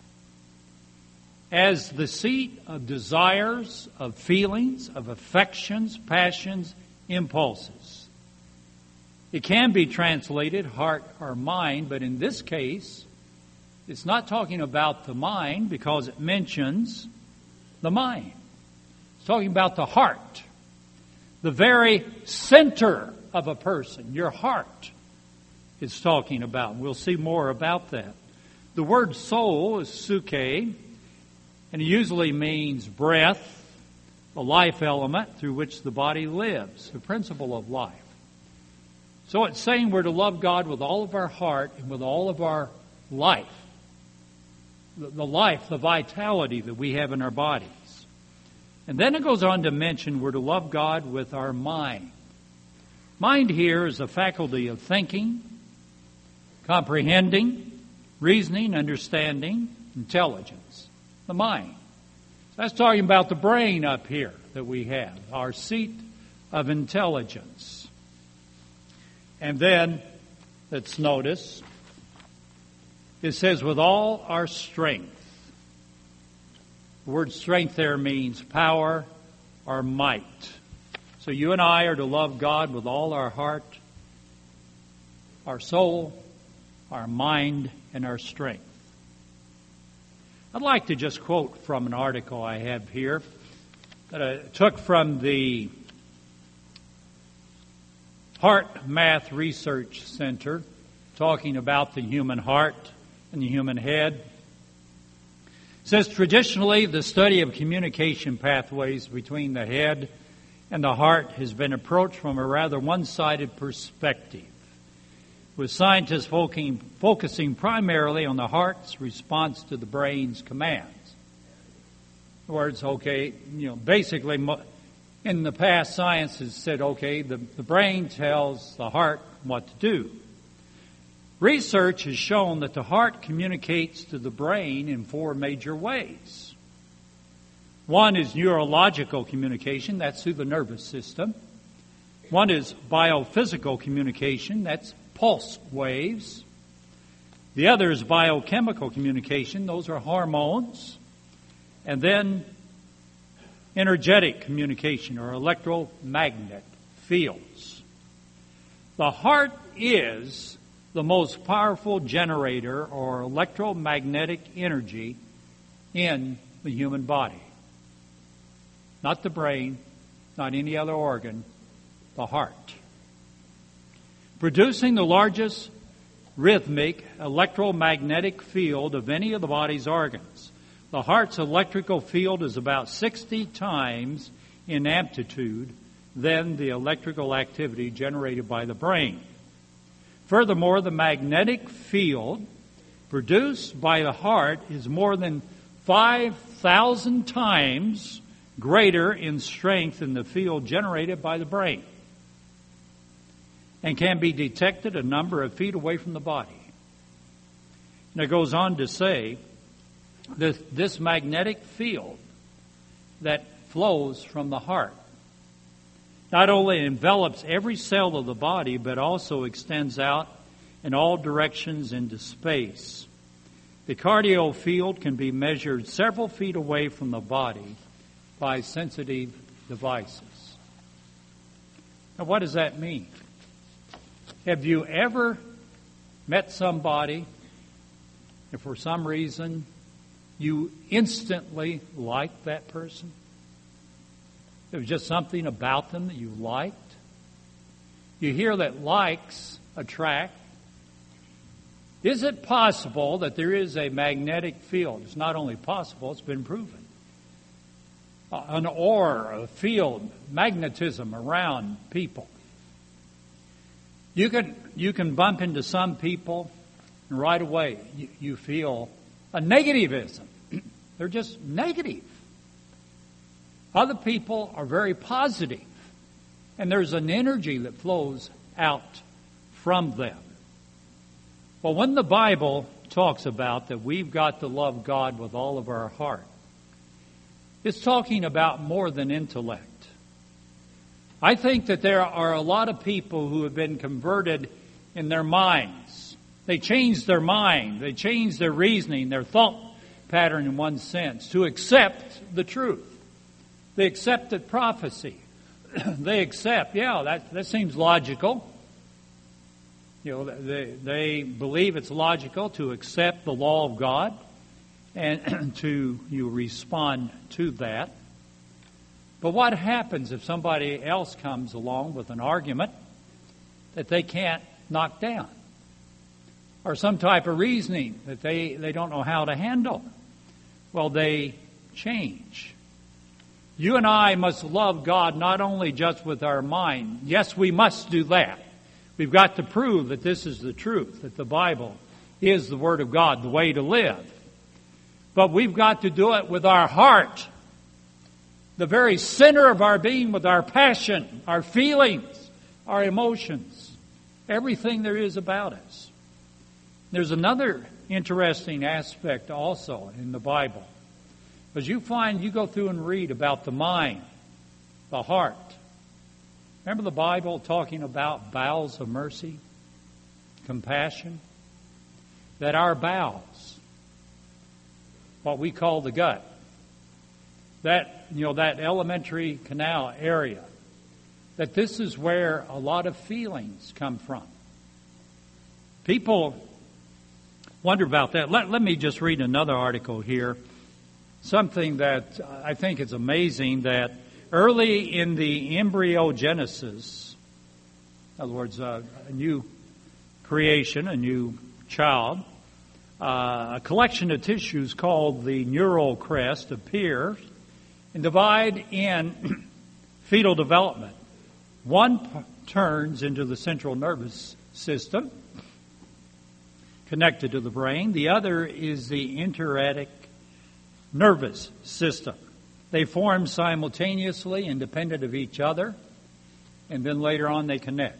as the seat of desires, of feelings, of affections, passions, impulses. It can be translated heart or mind, but in this case, it's not talking about the mind because it mentions the mind. It's talking about the heart, the very center of a person. Your heart is talking about. We'll see more about that. The word soul is suke, and it usually means breath, the life element through which the body lives, the principle of life. So it's saying we're to love God with all of our heart and with all of our life. The life, the vitality that we have in our bodies. And then it goes on to mention we're to love God with our mind. Mind here is a faculty of thinking, comprehending, reasoning, understanding, intelligence. The mind. That's talking about the brain up here that we have, our seat of intelligence. And then, let's notice, it says, with all our strength. The word strength there means power or might. So you and I are to love God with all our heart, our soul, our mind, and our strength. I'd like to just quote from an article I have here that I took from the Heart Math Research Center, talking about the human heart and the human head. It says, traditionally, the study of communication pathways between the head and the heart has been approached from a rather one-sided perspective, with scientists focusing primarily on the heart's response to the brain's commands. In other words, basically, in the past, science has said, the brain tells the heart what to do. Research has shown that the heart communicates to the brain in four major ways. One is neurological communication, that's through the nervous system. One is biophysical communication, that's pulse waves. The other is biochemical communication, those are hormones. And then energetic communication or electromagnetic fields. The heart is the most powerful generator or electromagnetic energy in the human body. not the brain, not any other organ, the heart. Producing the largest rhythmic electromagnetic field of any of the body's organs. The heart's electrical field is about 60 times in amplitude than the electrical activity generated by the brain. Furthermore, the magnetic field produced by the heart is more than 5,000 times greater in strength than the field generated by the brain, and can be detected a number of feet away from the body. And it goes on to say that this magnetic field that flows from the heart not only envelops every cell of the body, but also extends out in all directions into space. The cardio field can be measured several feet away from the body by sensitive devices. Now, what does that mean? Have you ever met somebody and for some reason you instantly liked that person? There was just something about them that you liked. You hear that likes attract. Is it possible that there is a magnetic field? It's not only possible, it's been proven. An aura, a field, magnetism around people. You can bump into some people and right away you feel a negativism. They're just negative. Other people are very positive, and there's an energy that flows out from them. Well, when the Bible talks about that we've got to love God with all of our heart, it's talking about more than intellect. I think that there are a lot of people who have been converted in their minds. They changed their mind. They changed their reasoning, their thought pattern in one sense, to accept the truth. They accepted prophecy. They accept, that seems logical. They believe it's logical to accept the law of God and to respond to that. But what happens if somebody else comes along with an argument that they can't knock down? Or some type of reasoning that they don't know how to handle? Well, they change. You and I must love God not only just with our mind. Yes, we must do that. We've got to prove that this is the truth, that the Bible is the Word of God, the way to live. But we've got to do it with our heart, the very center of our being, with our passion, our feelings, our emotions, everything there is about us. There's another interesting aspect also in the Bible. As you go through and read about the mind, the heart. Remember the Bible talking about bowels of mercy, compassion? That our bowels, what we call the gut, that elementary canal area, that this is where a lot of feelings come from. People wonder about that. Let me just read another article here. Something that I think is amazing, that early in the embryogenesis, in other words, a new creation, a new child, a collection of tissues called the neural crest appear and divide in fetal development. One turns into the central nervous system, connected to the brain. The other is the enteric nervous system. They form simultaneously, independent of each other, and then later on they connect.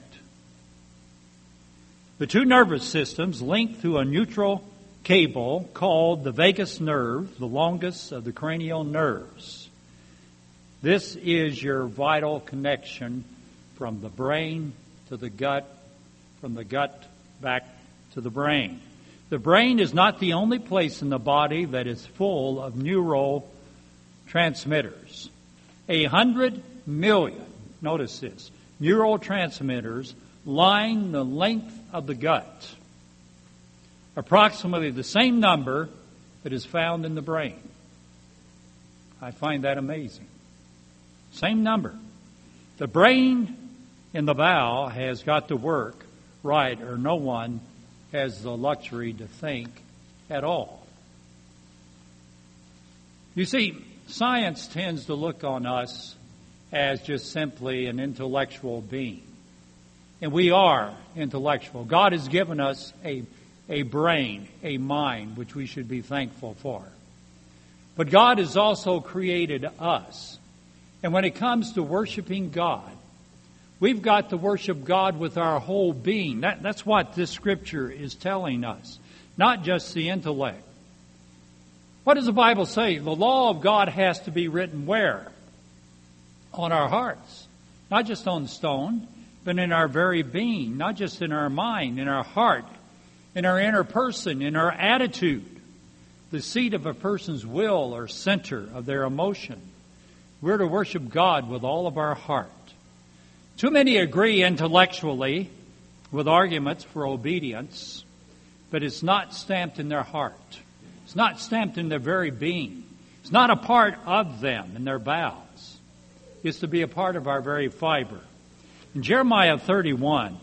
The two nervous systems link through a neutral cable called the vagus nerve, the longest of the cranial nerves. This is your vital connection from the brain to the gut, from the gut back to the brain. The brain is not the only place in the body that is full of neurotransmitters. 100 million, notice this, neurotransmitters line the length of the gut. Approximately the same number that is found in the brain. I find that amazing. Same number. The brain in the bow has got to work right, or no one has the luxury to think at all. You see, science tends to look on us as just simply an intellectual being. And we are intellectual. God has given us a brain, a mind, which we should be thankful for. But God has also created us. And when it comes to worshiping God, we've got to worship God with our whole being. That's what this Scripture is telling us, not just the intellect. What does the Bible say? The law of God has to be written where? On our hearts. Not just on stone, but in our very being. Not just in our mind, in our heart, in our inner person, in our attitude. The seat of a person's will or center of their emotion. We're to worship God with all of our heart. Too many agree intellectually with arguments for obedience, but it's not stamped in their heart. It's not stamped in their very being. It's not a part of them in their bowels. It's to be a part of our very fiber. In Jeremiah 31,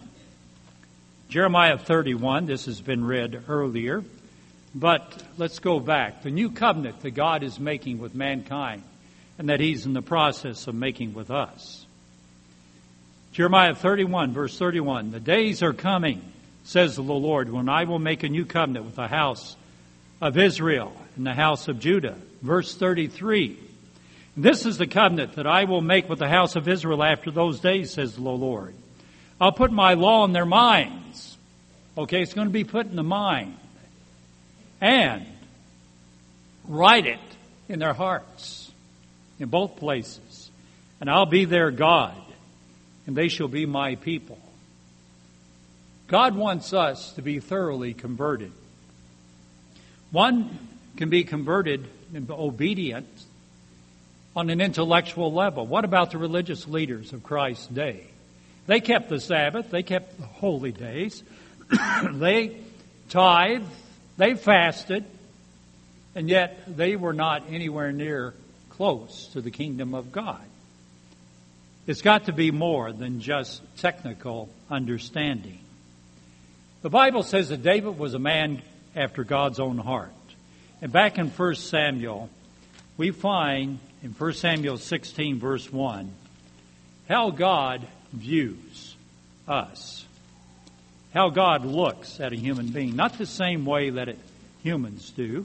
this has been read earlier, but let's go back. The new covenant that God is making with mankind and that He's in the process of making with us. Jeremiah 31, verse 31, the days are coming, says the Lord, when I will make a new covenant with the house of Israel and the house of Judah. Verse 33, this is the covenant that I will make with the house of Israel after those days, says the Lord. I'll put my law in their minds. Okay, it's going to be put in the mind. And write it in their hearts, in both places. And I'll be their God, and they shall be my people. God wants us to be thoroughly converted. One can be converted and obedient on an intellectual level. What about the religious leaders of Christ's day? They kept the Sabbath. They kept the holy days. They tithed. They fasted. And yet they were not anywhere near close to the kingdom of God. It's got to be more than just technical understanding. The Bible says that David was a man after God's own heart. And back in 1 Samuel, we find in 1 Samuel 16, verse 1, how God views us. How God looks at a human being. Not the same way that humans do.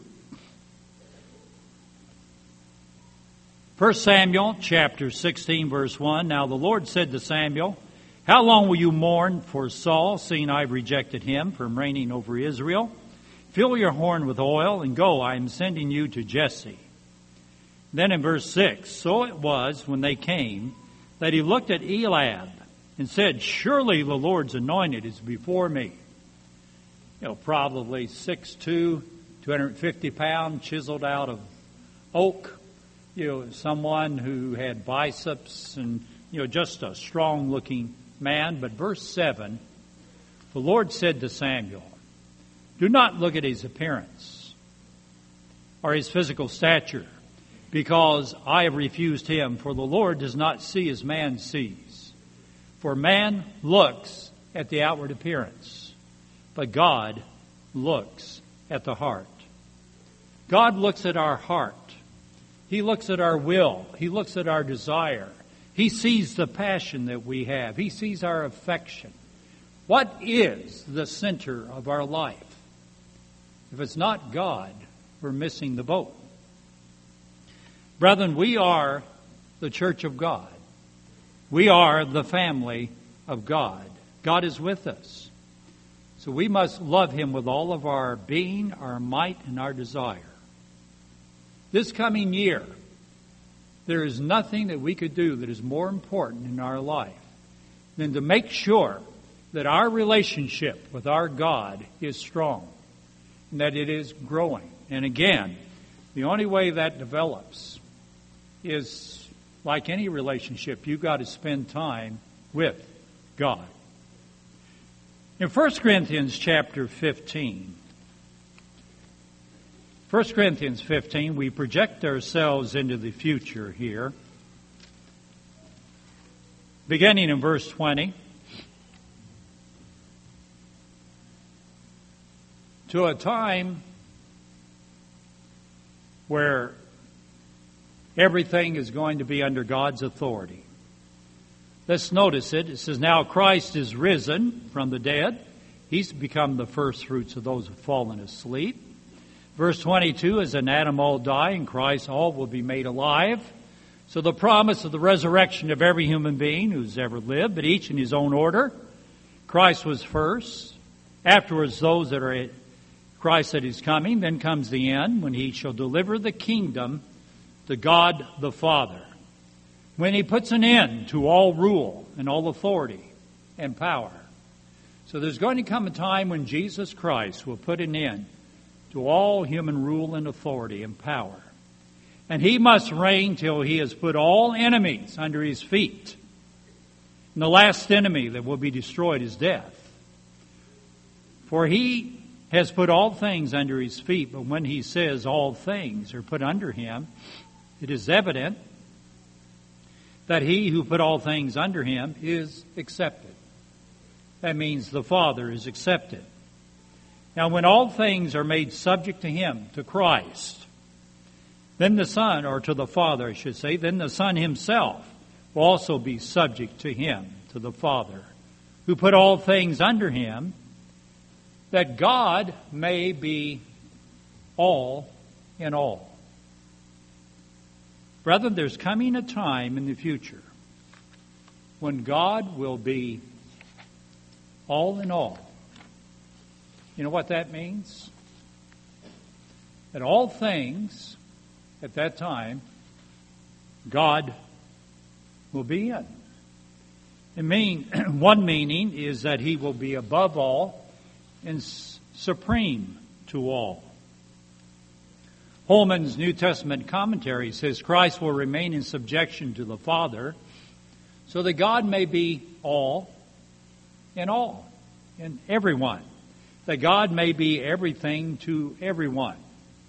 1 Samuel chapter 16, verse 1, now the Lord said to Samuel, how long will you mourn for Saul, seeing I've rejected him from reigning over Israel? Fill your horn with oil and go, I am sending you to Jesse. Then in verse 6, so it was when they came that he looked at Eliab and said, surely the Lord's anointed is before me. Probably 6'2", 250 pounds, chiseled out of oak. Someone who had biceps and, just a strong-looking man. But verse 7, the Lord said to Samuel, do not look at his appearance or his physical stature, because I have refused him, for the Lord does not see as man sees. For man looks at the outward appearance, but God looks at the heart. God looks at our heart. He looks at our will. He looks at our desire. He sees the passion that we have. He sees our affection. What is the center of our life? If it's not God, we're missing the boat. Brethren, we are the church of God. We are the family of God. God is with us. So we must love Him with all of our being, our might, and our desire. This coming year, there is nothing that we could do that is more important in our life than to make sure that our relationship with our God is strong and that it is growing. And again, the only way that develops is like any relationship. You've got to spend time with God. In 1 Corinthians chapter 15, 1 Corinthians 15, we project ourselves into the future here. beginning in verse 20, to a time where everything is going to be under God's authority. Let's notice it. It says, now Christ is risen from the dead. He's become the first fruits of those who have fallen asleep. Verse 22, as in Adam all die, in Christ all will be made alive. So the promise of the resurrection of every human being who's ever lived, but each in his own order. Christ was first. Afterwards, those that are at Christ that is coming. Then comes the end, when he shall deliver the kingdom to God the Father. When he puts an end to all rule and all authority and power. So there's going to come a time when Jesus Christ will put an end to all human rule and authority and power. And he must reign till he has put all enemies under his feet. And the last enemy that will be destroyed is death. For he has put all things under his feet, but when he says all things are put under him, it is evident that he who put all things under him is accepted. That means the Father is accepted. Now, when all things are made subject to him, to Christ, then the Son, or to the Father, I should say, then the Son himself will also be subject to him, to the Father, who put all things under him, that God may be all in all. Brethren, there's coming a time in the future when God will be all in all. You know what that means? That all things at that time, God will be in. One meaning is that he will be above all and supreme to all. Holman's New Testament commentary says Christ will remain in subjection to the Father so that God may be all in everyone. That God may be everything to everyone.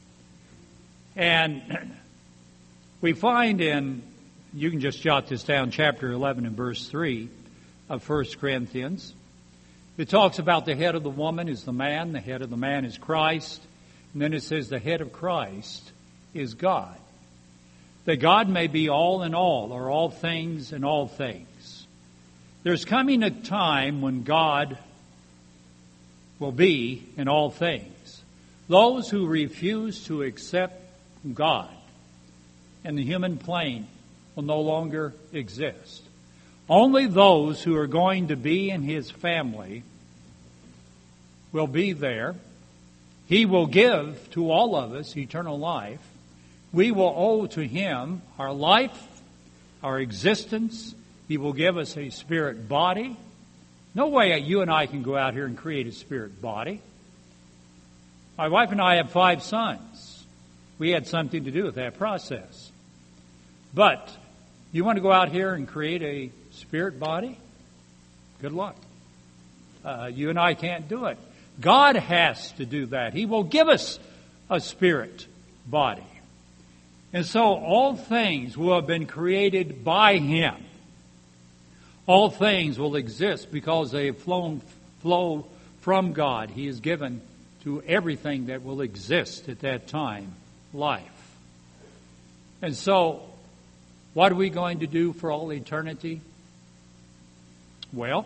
And we find you can just jot this down, chapter 11 and verse 3 of 1 Corinthians. It talks about the head of the woman is the man, the head of the man is Christ, and then it says the head of Christ is God. That God may be all in all, or all things in all things. There's coming a time when God will be in all things. Those who refuse to accept God and the human plane will no longer exist. Only those who are going to be in his family will be there. He will give to all of us eternal life. We will owe to him our life, our existence. He will give us a spirit body. No way you and I can go out here and create a spirit body. My wife and I have 5 sons. We had something to do with that process. But you want to go out here and create a spirit body? Good luck. You and I can't do it. God has to do that. He will give us a spirit body. And so all things will have been created by him. All things will exist because they have flow from God. He has given to everything that will exist at that time life. And so, what are we going to do for all eternity? Well,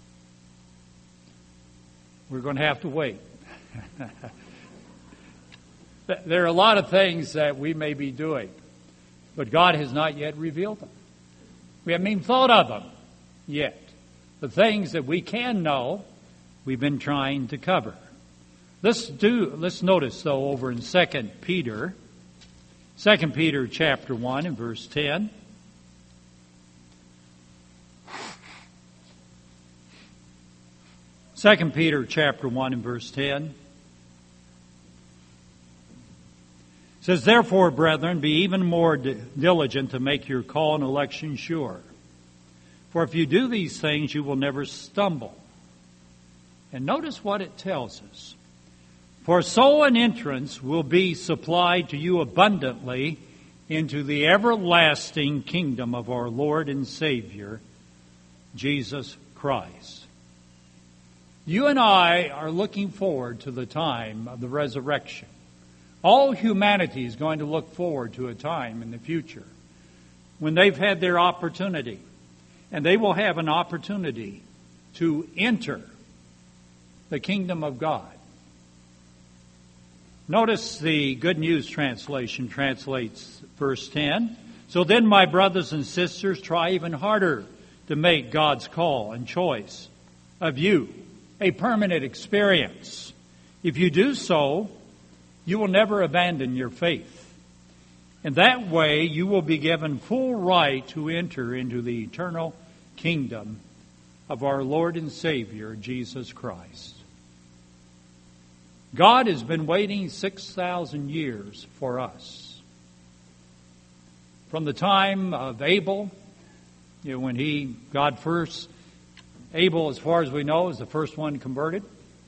we're going to have to wait. There are a lot of things that we may be doing, but God has not yet revealed them. We haven't even thought of them yet. The things that we can know, we've been trying to cover. Let's notice, though, over in 2 Peter chapter 1 and verse 10. Second Peter chapter 1 and verse 10 says, therefore, brethren, be even more diligent to make your call and election sure. For if you do these things, you will never stumble. And notice what it tells us. For so an entrance will be supplied to you abundantly into the everlasting kingdom of our Lord and Savior, Jesus Christ. You and I are looking forward to the time of the resurrection. All humanity is going to look forward to a time in the future when they've had their opportunity, and they will have an opportunity to enter the kingdom of God. Notice the Good News translation translates verse 10. So then, my brothers and sisters, try even harder to make God's call and choice of you a permanent experience. If you do so, you will never abandon your faith. And that way, you will be given full right to enter into the eternal kingdom of our Lord and Savior, Jesus Christ. God has been waiting 6,000 years for us. From the time of Abel, when God first, Abel, as far as we know, is the first one converted.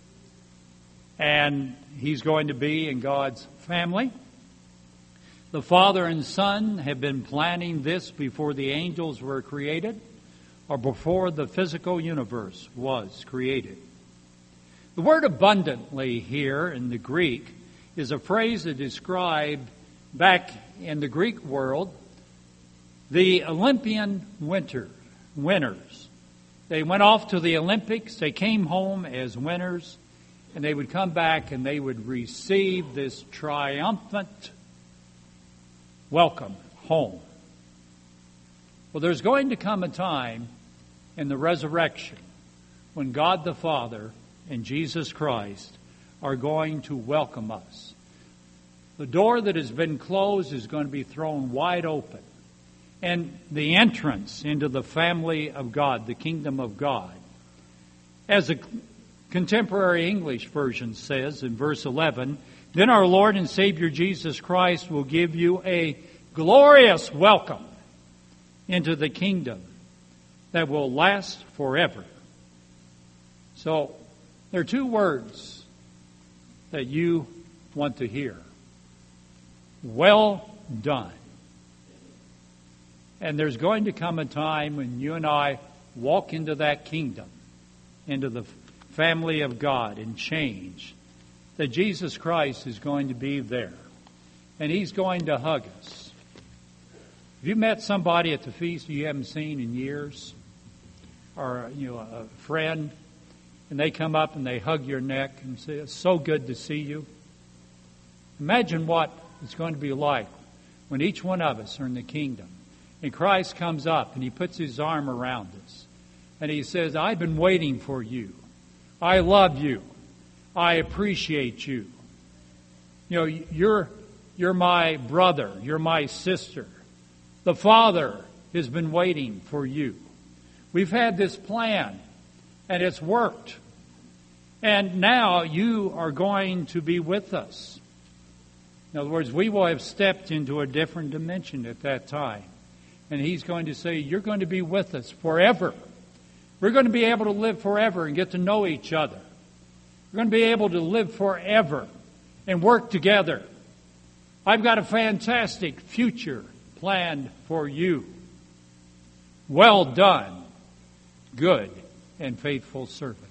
And he's going to be in God's family. The Father and Son have been planning this before the angels were created, or before the physical universe was created. The word abundantly here in the Greek is a phrase that described back in the Greek world the Olympian winners. They went off to the Olympics, they came home as winners, and they would come back and they would receive this triumphant welcome home. Well, there's going to come a time in the resurrection when God the Father and Jesus Christ are going to welcome us. The door that has been closed is going to be thrown wide open. And the entrance into the family of God, the kingdom of God. As the contemporary English version says in verse 11, then our Lord and Savior Jesus Christ will give you a glorious welcome into the kingdom that will last forever. So, there are two words that you want to hear. Well done. And there's going to come a time when you and I walk into that kingdom, into the family of God, and change, that Jesus Christ is going to be there. And He's going to hug us. Have you met somebody at the feast you haven't seen in years? Or, a friend, and they come up and they hug your neck and say, it's so good to see you. Imagine what it's going to be like when each one of us are in the kingdom. And Christ comes up and He puts His arm around us. And He says, I've been waiting for you. I love you. I appreciate you. You're my brother. You're my sister. The Father has been waiting for you. We've had this plan, and it's worked. And now you are going to be with us. In other words, we will have stepped into a different dimension at that time. And He's going to say, you're going to be with us forever. We're going to be able to live forever and get to know each other. We're going to be able to live forever and work together. I've got a fantastic future planned for you. Well done, good and faithful servant.